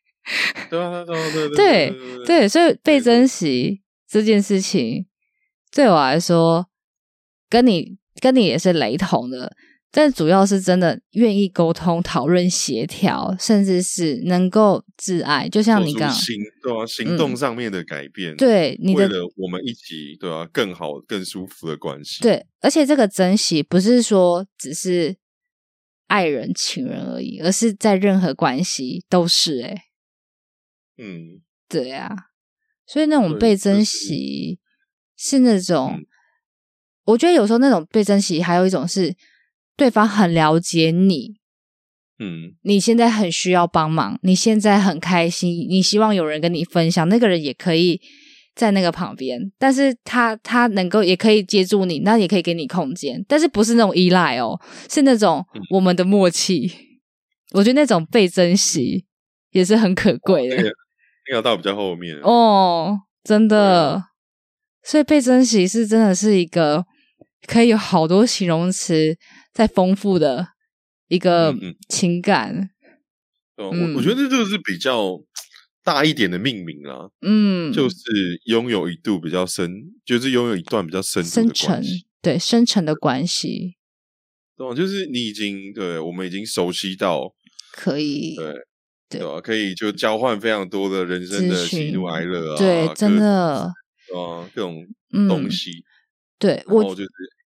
对，所以被珍惜这件事情对我来说跟你也是雷同的，但主要是真的愿意沟通、讨论、协调，甚至是能够自爱。就像你刚刚行动上面的改变， 对，为了我们一起更好、更舒服的关系。 对，而且这个珍惜不是说只是爱人、情人而已，而是在任何关系都是对啊，所以那种被珍惜是那种，我觉得有时候那种被珍惜，还有一种是。对方很了解你，你现在很需要帮忙，你现在很开心，你希望有人跟你分享，那个人也可以在那个旁边，但是他能够也可以接住你，那也可以给你空间，但是不是那种依赖哦，是那种我们的默契。我觉得那种被珍惜也是很可贵的。 那个到比较后面真的，所以被珍惜是真的是一个可以有好多形容词在丰富的一个情感。 我觉得这就是比较大一点的命名啦。就是拥有一度比较深，就是拥有一段比较深度的关系， 对，深层的关系。 就是你已经我们已经熟悉到可以对吧？可以就交换非常多的人生的喜怒哀乐啊， 对，真的各种东西。 对， 然后就是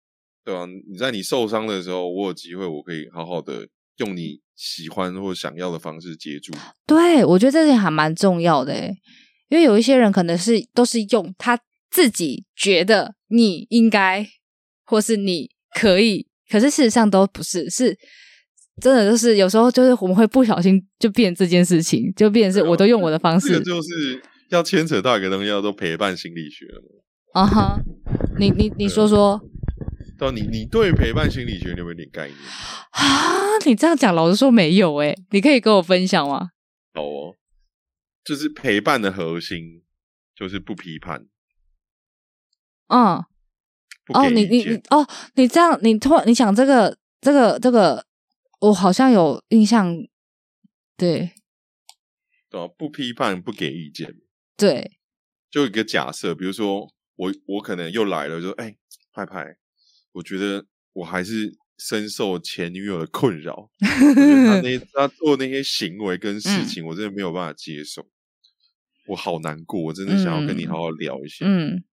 对啊，你在你受伤的时候，我有机会我可以好好的用你喜欢或想要的方式接住。 对，我觉得这点还蛮重要的耶，因为有一些人可能都是用他自己觉得你应该或是你可以，可是事实上都不是，是真的就是有时候就是我们会不小心就变这件事情，就变成是我都用我的方式。 这个就是要牵扯到一个东西叫做陪伴心理学了。 啊哈，你说说。 对，你对陪伴心理学有没有点概念啊？你这样讲，老实说没有诶，你可以跟我分享吗？ 好哦，就是陪伴的核心就是不批判。 嗯，哦，你这样，你突然你讲这个，我好像有印象，对， 不批判，不给意见， 对， 就一个假设，比如说我可能又来了，就说派派，我觉得我还是深受前女友的困扰，我觉得他做那些行为跟事情，我真的没有办法接受，我好难过，我真的想要跟你好好聊一下。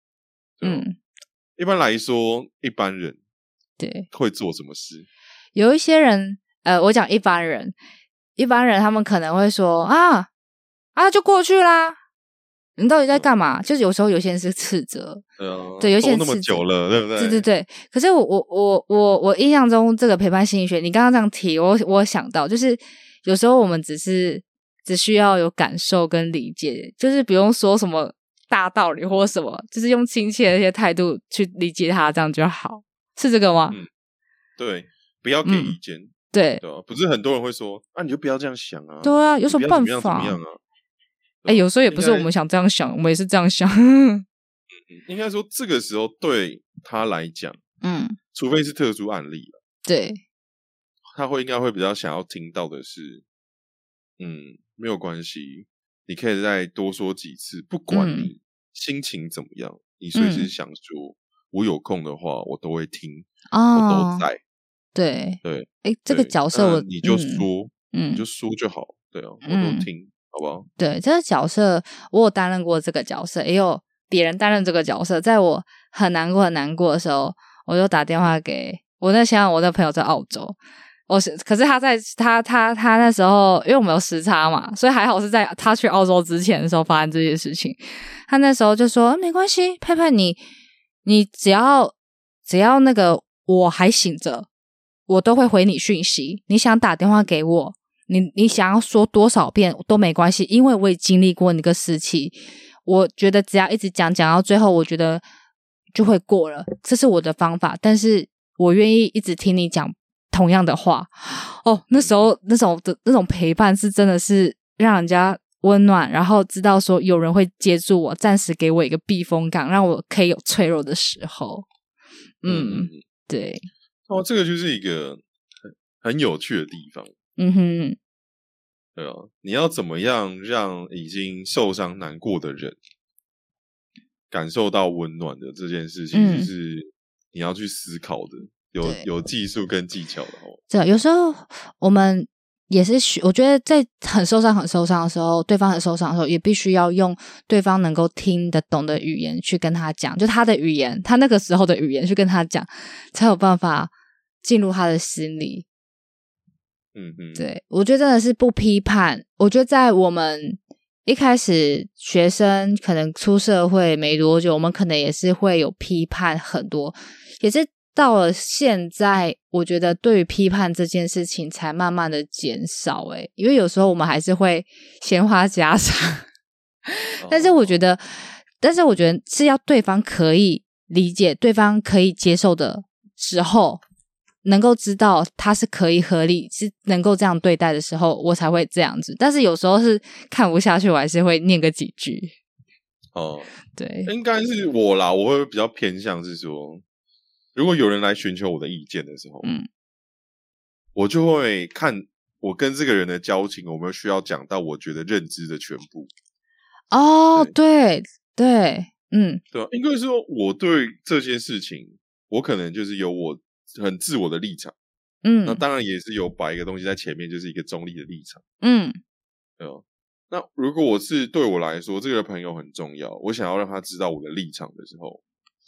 一般来说，一般人对会做什么事？ 有一些人，我讲一般人他们可能会说就过去啦，你到底在干嘛？就是有时候有些人是斥责，对，有些人都那么久了，对不对？ 对对对。可是我印象中这个陪伴心理学，你刚刚这样提，我想到就是有时候我们只需要有感受跟理解，就是不用说什么大道理或什么，就是用亲切的一些态度去理解他，这样就好，是这个吗？ 对，不要给意见， 对， 不是很多人会说你就不要这样想啊， 对啊，有什么办法？ 怎么样啊？有时候也不是我们想这样想，我们也是这样想。 应该说这个时候对他来讲，除非是特殊案例了， 对， 他应该会比较想要听到的是，没有关系，你可以再多说几次，不管你心情怎么样，你随时想说，我有空的话，我都会听，我都在。 对对， 这个角色你就说，你就说就好，对啊，我都听，好不好？ 对，这个角色我有担任过这个角色，也有别人担任这个角色。在我很难过的时候，我就打电话给我的朋友在澳洲。可是他那时候，因为我们有时差嘛，所以还好是在他去澳洲之前的时候发生这件事情。他那时候就说没关系，佩佩你只要那个我还醒着，我都会回你讯息。你想打电话给我，你想要说多少遍都没关系，因为我也经历过那个时期。我觉得只要一直讲到最后，我觉得就会过了，这是我的方法。但是我愿意一直听你讲同样的话。那时候那种陪伴是真的是让人家温暖，然后知道说有人会接住我，暂时给我一个避风港，让我可以有脆弱的时候。对。 这个就是一个很有趣的地方。对啊，你要怎么样让已经受伤难过的人感受到温暖的这件事情，就是你要去思考的，有技术跟技巧的。 对，有时候我们也是我觉得在很受伤的时候，对方很受伤的时候，也必须要用对方能够听得懂的语言去跟他讲，就他的语言，他那个时候的语言去跟他讲，才有办法进入他的心里。对，我觉得真的是不批判。我觉得在我们一开始学生可能出社会没多久，我们可能也是会有批判很多，也是到了现在，我觉得对于批判这件事情才慢慢的减少。因为有时候我们还是会闲话家常但是我觉得是要对方可以理解，对方可以接受的时候，能够知道他是可以合理，是能够这样对待的时候，我才会这样子。但是有时候是看不下去，我还是会念个几句。对， 应该是我啦，我会比较偏向是说，如果有人来寻求我的意见的时候，我就会看我跟这个人的交情，有没有需要讲到我觉得认知的全部。 对，对啊，应该说我对这件事情，我可能就是有我很自我的立场，那当然也是有摆一个东西在前面，就是一个中立的立场，对啊。那如果对我来说，这个朋友很重要，我想要让他知道我的立场的时候，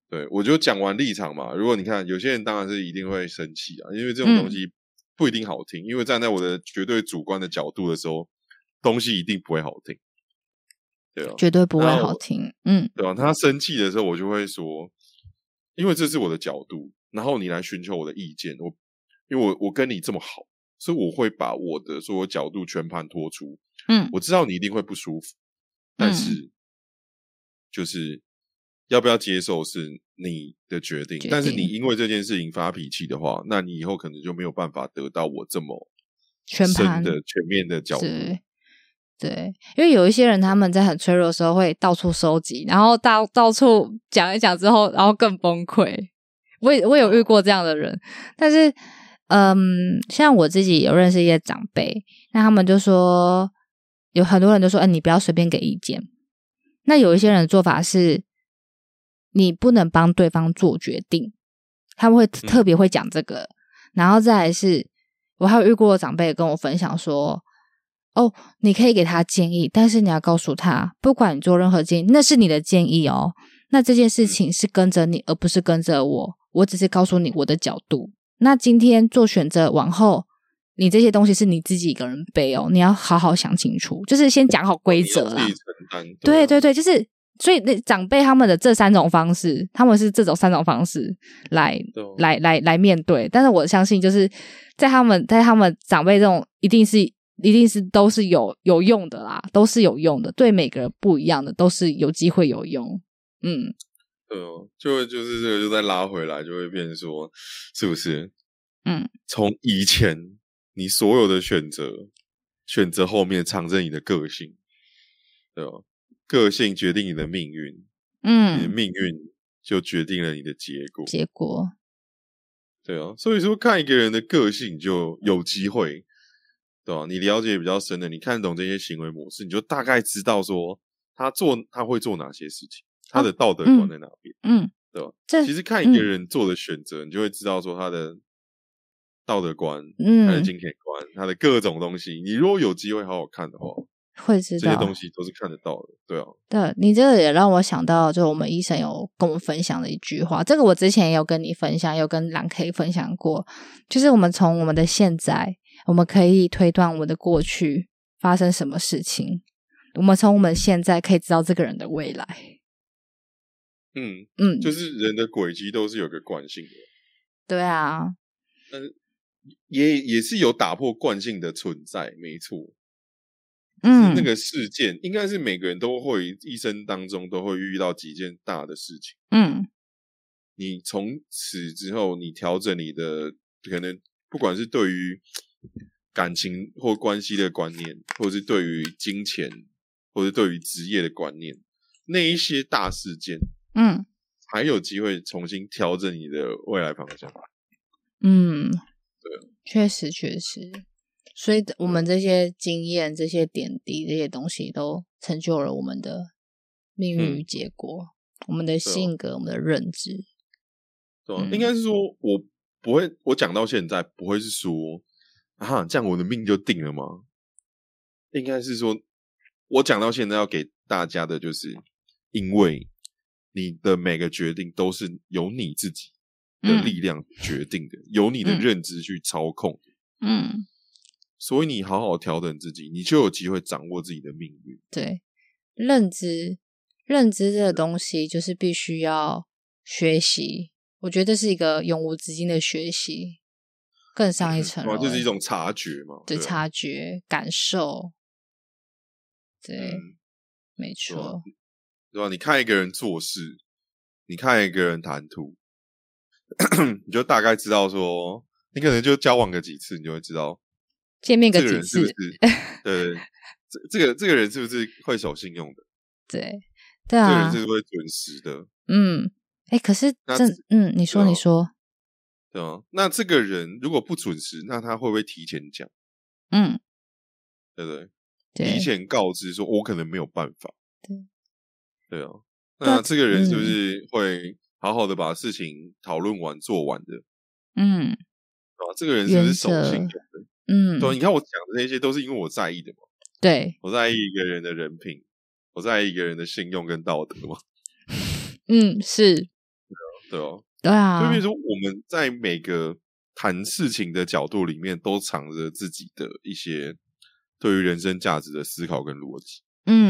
对，我就讲完立场嘛。如果你看有些人当然是一定会生气啊，因为这种东西不一定好听，因为站在我的绝对主观的角度的时候，东西一定不会好听。对啊， 绝对不会好听。 对吧？他生气的时候，我就会说，因为这是我的角度，然后你来寻求我的意见，因为我跟你这么好，所以我会把我的所有角度全盘托出。我知道你一定会不舒服，但是就是要不要接受是你的决定。但是你因为这件事情发脾气的话，那你以后可能就没有办法得到我这么深的全面的角度。 对，因为有一些人他们在很脆弱的时候会到处收集，然后到处讲一讲之后，然后更崩溃。我有遇过这样的人，但是像我自己有认识一些长辈，那他们就说有很多人就说你不要随便给意见。那有一些人的做法是你不能帮对方做决定，他们会特别会讲这个。然后再来是我还有遇过长辈跟我分享说，你可以给他建议，但是你要告诉他，不管你做任何建议，那是你的建议哦。那这件事情是跟着你，而不是跟着我。我只是告诉你我的角度。那今天做选择往后，你这些东西是你自己一个人背哦，你要好好想清楚，就是先讲好规则啦。对对对，就是所以那长辈他们的这3种方式，他们是这种3种方式来面对。但是我相信，就是在他们长辈这种一定是都是有用的啦，都是有用的，对每个人不一样的都是有机会有用。 就是这个就再拉回来，就会变成说，是不是？从以前你所有的选择后面藏着你的个性，对吧？个性决定你的命运，你的命运就决定了你的结果。对啊，所以说看一个人的个性就有机会，对吧？你了解比较深的，你看懂这些行为模式，你就大概知道说他会做哪些事情，他的道德观在哪边，对吧？其实看一个人做的选择，你就会知道说他的道德观，他的金钱观，他的各种东西，你如果有机会好好看的话， 会知道这些东西都是看得到的。对啊， 对，你这个也让我想到，就我们医生有跟我们分享的一句话，这个我之前也有跟你分享，有跟蓝 K 分享过，就是我们从我们的现在，我们可以推断我们的过去发生什么事情，我们从我们现在可以知道这个人的未来。 就是人的轨迹都是有个惯性的。 对啊， 但是也是有打破惯性的存在，没错。是那个事件应该是每个人都会一生当中都会遇到几件大的事情。你从此之后，你调整你的可能不管是对于感情或关系的观念，或者是对于金钱，或者对于职业的观念，那一些大事件，还有机会重新调整你的未来方向。对， 确实。所以我们这些经验、这些点滴、这些东西都成就了我们的命运与结果，我们的性格、我们的认知。 对，应该是说我不会，我讲到现在不会是说这样我的命就定了吗？应该是说我讲到现在要给大家的就是，因为你的每个决定都是由你自己的力量决定的，由你的认知去操控的。所以你好好调整自己，你就有机会掌握自己的命运。 对，认知这个东西就是必须要学习，我觉得是一个永无止境的学习，更上一层楼。 就是一种察觉嘛。 对，察觉、感受。对，没错。 对吧？你看一个人做事，你看一个人谈吐，你就大概知道说，你可能就交往个几次，你就会知道。 见面个几次， 对，这个人是不是会守信用的？ 对啊， 这个人是不是会准时的？ 可是你说， 对啊，那这个人如果不准时，那他会不会提前讲？对不对？提前告知说，我可能没有办法。对啊，那这个人是不是会好好的把事情讨论完、做完的？这个人是不是守信用的？对，你看我讲的那些都是因为我在意的嘛。 对， 我在意一个人的人品，我在意一个人的信用跟道德嘛。 是。 对哦， 对啊， 就比如说我们在每个谈事情的角度里面，都藏着自己的一些对于人生价值的思考跟逻辑。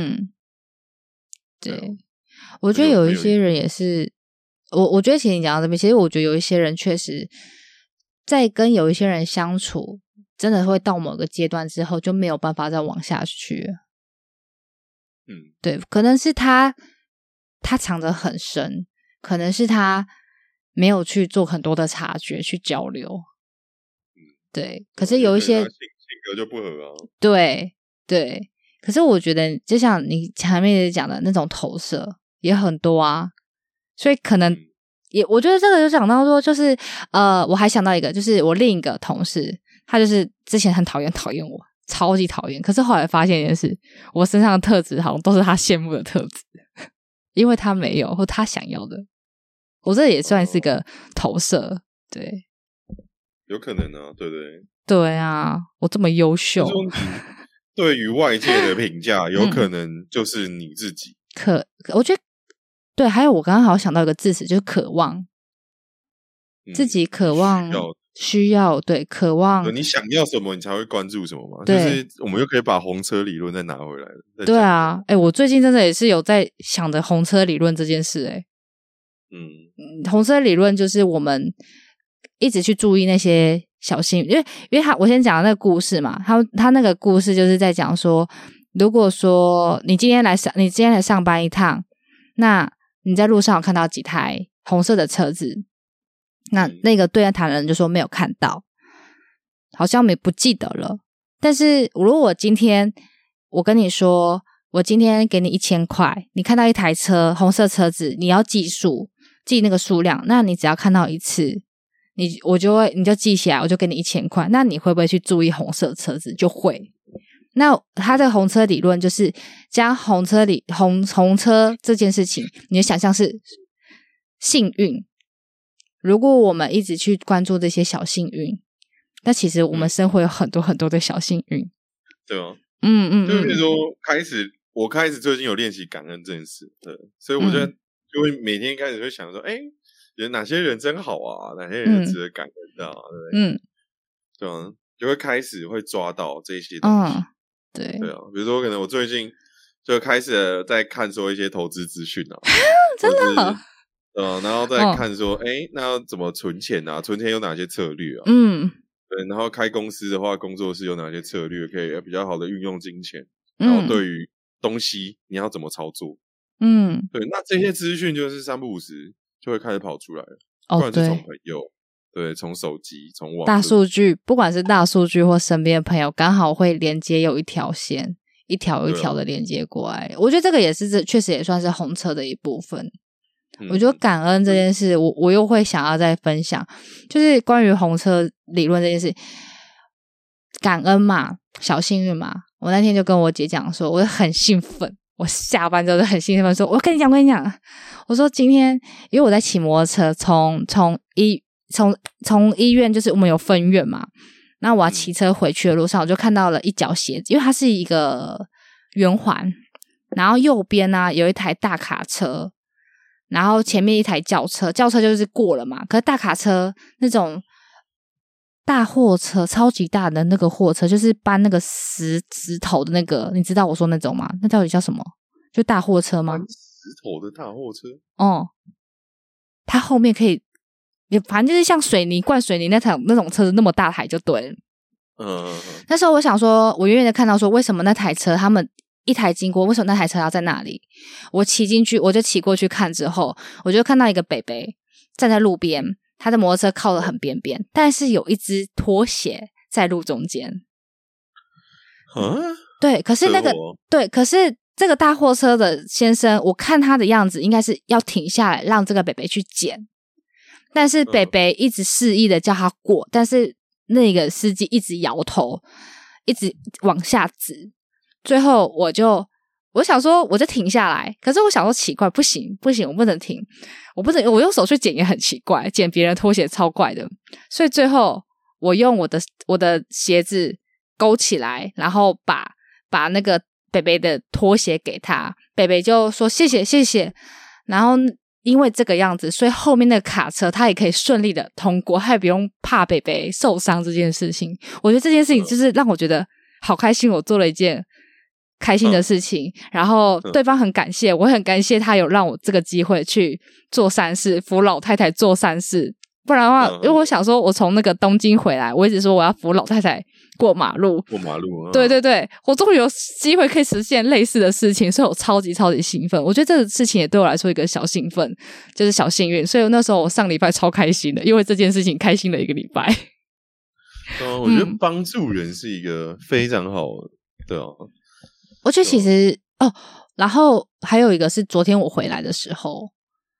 对，我觉得有一些人也是，我觉得其实你讲到这边，其实我觉得有一些人确实在跟有一些人相处，真的会到某个阶段之后就没有办法再往下去了。对，可能是他藏得很深，可能是他没有去做很多的察觉去交流。对，可是有一些性格就不合啊。 对，可是我觉得就像你前面讲的那种投射也很多啊，所以可能也我觉得这个就讲到说，就是我还想到一个，就是我另一个同事，他就是之前很讨厌我，超级讨厌，可是后来发现一件事，我身上的特质好像都是他羡慕的特质，因为他没有或他想要的，我这也算是个投射。对， 有可能啊，对不对？ 对啊，我这么优秀， 对于外界的评价有可能就是你自己。 我觉得对，还有我刚刚好像想到一个字词，就是渴望，自己渴望需要，对，渴望你想要什么你才会关注什么嘛，就是我们又可以把红车理论再拿回来了。 对啊，我最近真的也是有在想的红车理论这件事。红车理论就是我们一直去注意那些小心，因为我先讲的那个故事嘛，他那个故事就是在讲说，如果说你今天来上班一趟，那你在路上有看到几台红色的车子，那个对谈的人就说没有看到，好像不记得了。但是如果今天我跟你说，我今天给你1000块，你看到一台红色车子，你要记那个数量，那你只要看到一次，你就记起来，我就给你1000块。那你会不会去注意红色车子？就会。那他的红车理论就是将红车这件事情，你的想象是幸运。如果我们一直去关注这些小幸运，那其实我们生活有很多很多的小幸运。 对啊，就比如说我开始最近有练习感恩这件事，对，所以我就会每天开始会想说，有哪些人真好啊，哪些人值得感恩的啊，对不对？对啊，就会开始会抓到这些东西。对啊，比如说可能我最近就开始在看说一些投资资讯啊， 真的。 然后再看说，那要怎么存钱啊？存钱有哪些策略啊？对，然后开公司的话，工作室有哪些策略可以比较好的运用金钱？然后对于东西你要怎么操作？对，那这些资讯就是3不5时就会开始跑出来了。不管是从朋友，对，从手机，从网大数据，不管是大数据或身边的朋友，刚好会连接有一条线，一条一条的连接过来。我觉得这个也是确实也算是红车的一部分。我觉得感恩这件事，我又会想要再分享，就是关于红车理论这件事，感恩嘛，小幸运嘛。我那天就跟我姐讲说，我很兴奋，我下班之后就很兴奋，说我跟你讲，我说今天因为我在骑摩托车，从医院，就是我们有分院嘛，那我要骑车回去的路上，我就看到了一脚鞋子，因为它是一个圆环，然后右边呢有一台大卡车。然后前面一台轿车就是过了嘛，可是大卡车那种大货车，超级大的那个货车，就是搬那个石头的那个，你知道我说那种吗？那到底叫什么？就大货车吗？ 石头的大货车？ 它后面可以，反正就是像灌水泥那种车子那么大台就对了。那时候我想说，我远远的看到说，为什么那台车他们一台经过，为什么那台车要在那里？我骑进去，我就骑过去看之后，我就看到一个北北站在路边，他的摩托车靠得很边边，但是有一只拖鞋在路中间。对，可是可是这个大货车的先生，我看他的样子应该是要停下来让这个北北去捡，但是北北一直示意的叫他过，但是那个司机一直摇头，一直往下指。最后我想说我就停下来，可是我想说奇怪，不行，我不能停，我用手去捡也很奇怪，捡别人拖鞋超怪的，所以最后我用我的鞋子勾起来，然后把那个北北的拖鞋给他，北北就说谢谢，然后因为这个样子，所以后面那个卡车他也可以顺利的通过，他也不用怕北北受伤这件事情。我觉得这件事情就是让我觉得好开心，我做了一件开心的事情，然后对方很感谢，我很感谢他有让我这个机会去做善事，扶老太太做善事。不然的话，因为我想说我从那个东京回来，我一直说我要扶老太太过马路，对对对，我终于有机会可以实现类似的事情，所以我超级超级兴奋。我觉得这个事情也对我来说一个小兴奋，就是小幸运，所以那时候我上礼拜超开心的，因为这件事情开心了一个礼拜。 我觉得帮助人是一个非常好的， 我觉得其实然后还有一个是昨天我回来的时候，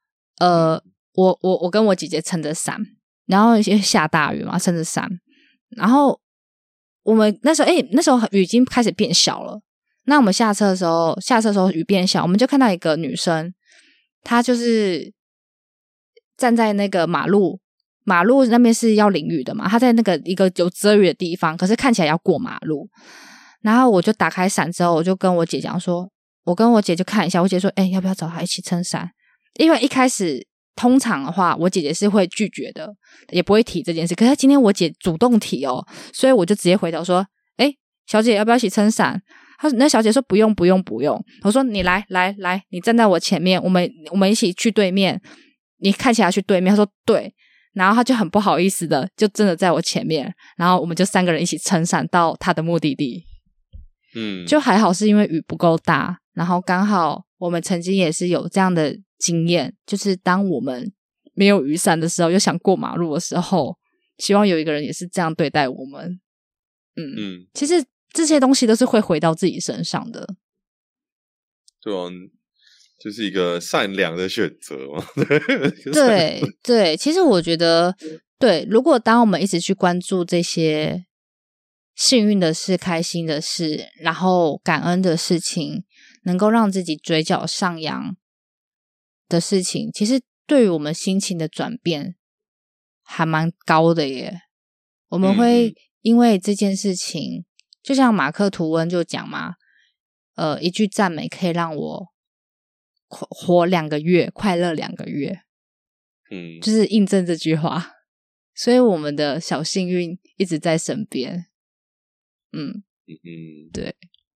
我跟我姐姐撑着伞，然后下大雨嘛，撑着伞，然后我们那时候雨已经开始变小了。那我们下车的时候雨变小，我们就看到一个女生，她就是站在那个马路那边是要淋雨的嘛，她在那个一个有遮雨的地方，可是看起来要过马路。然后我就打开伞之后，我就跟我姐讲说，我跟我姐就看一下，我姐说要不要找她一起撑伞？因为一开始通常的话我姐姐是会拒绝的，也不会提这件事，可是今天我姐主动提所以我就直接回答说小姐要不要一起撑伞？那小姐说不用。我说你来，你站在我前面，我们一起去对面，你看起来去对面。她说对，然后她就很不好意思的就真的在我前面，然后我们就3个人一起撑伞到她的目的地。就还好是因为雨不够大，然后刚好我们曾经也是有这样的经验，就是当我们没有雨伞的时候，又想过马路的时候，希望有一个人也是这样对待我们。其实这些东西都是会回到自己身上的。 就是一个善良的选择嘛。 对对，其实我觉得对，如果当我们一直去关注这些幸运的事、开心的事，然后感恩的事情，能够让自己嘴角上扬的事情，其实对于我们心情的转变还蛮高的耶。我们会因为这件事情，就像马克吐温就讲嘛，一句赞美可以让我活2个月，快乐2个月。就是印证这句话。所以我们的小幸运一直在身边。对，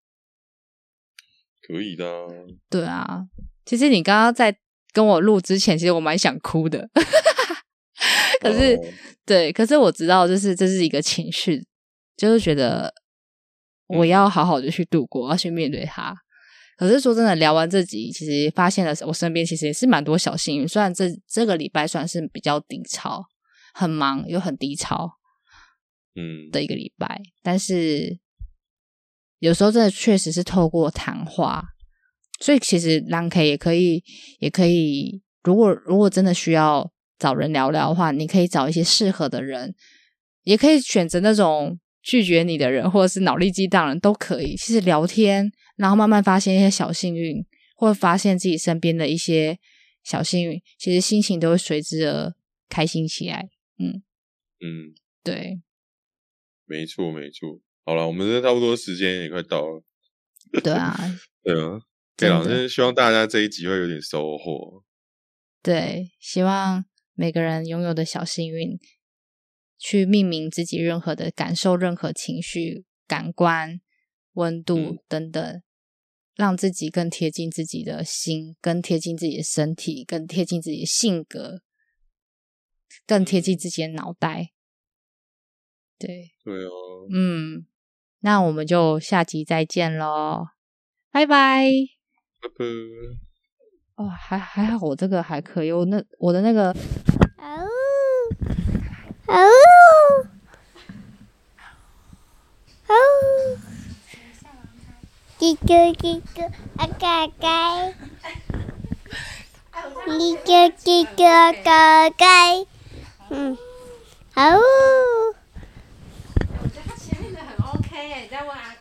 可以的。 对啊，其实你刚刚在跟我录之前，其实我蛮想哭的。可是对，可是我知道就是这是一个情绪，就是觉得我要好好的去度过，要去面对它。可是说真的，聊完这集其实发现了我身边其实也是蛮多小幸运，虽然这个礼拜算是比较低潮，很忙又很低潮的一个礼拜，但是有时候真的确实是透过谈话，所以其实狼 K 也可以如果真的需要找人聊聊的话，你可以找一些适合的人，也可以选择那种拒绝你的人，或者是脑力激荡人都可以。其实聊天，然后慢慢发现一些小幸运，或者发现自己身边的一些小幸运，其实心情都会随之而开心起来。对， 没错。好了，我们这差不多时间也快到了。 对啊， 对啊，对啊，就是希望大家这一集会有点收获。 对，希望每个人拥有的小幸运，去命名自己任何的感受、任何情绪、感官、温度等等，让自己更贴近自己的心，更贴近自己的身体，更贴近自己的性格，更贴近自己的脑袋。对哦，那我们就下集再见咯，拜拜。 拜拜。 哦，还好，我这个还可以。我的那个， 叽咕叽咕，啊嘎嘎，叽咕叽咕，啊嘎嘎，好。 我觉得他前面的很 OK 耶，你再问阿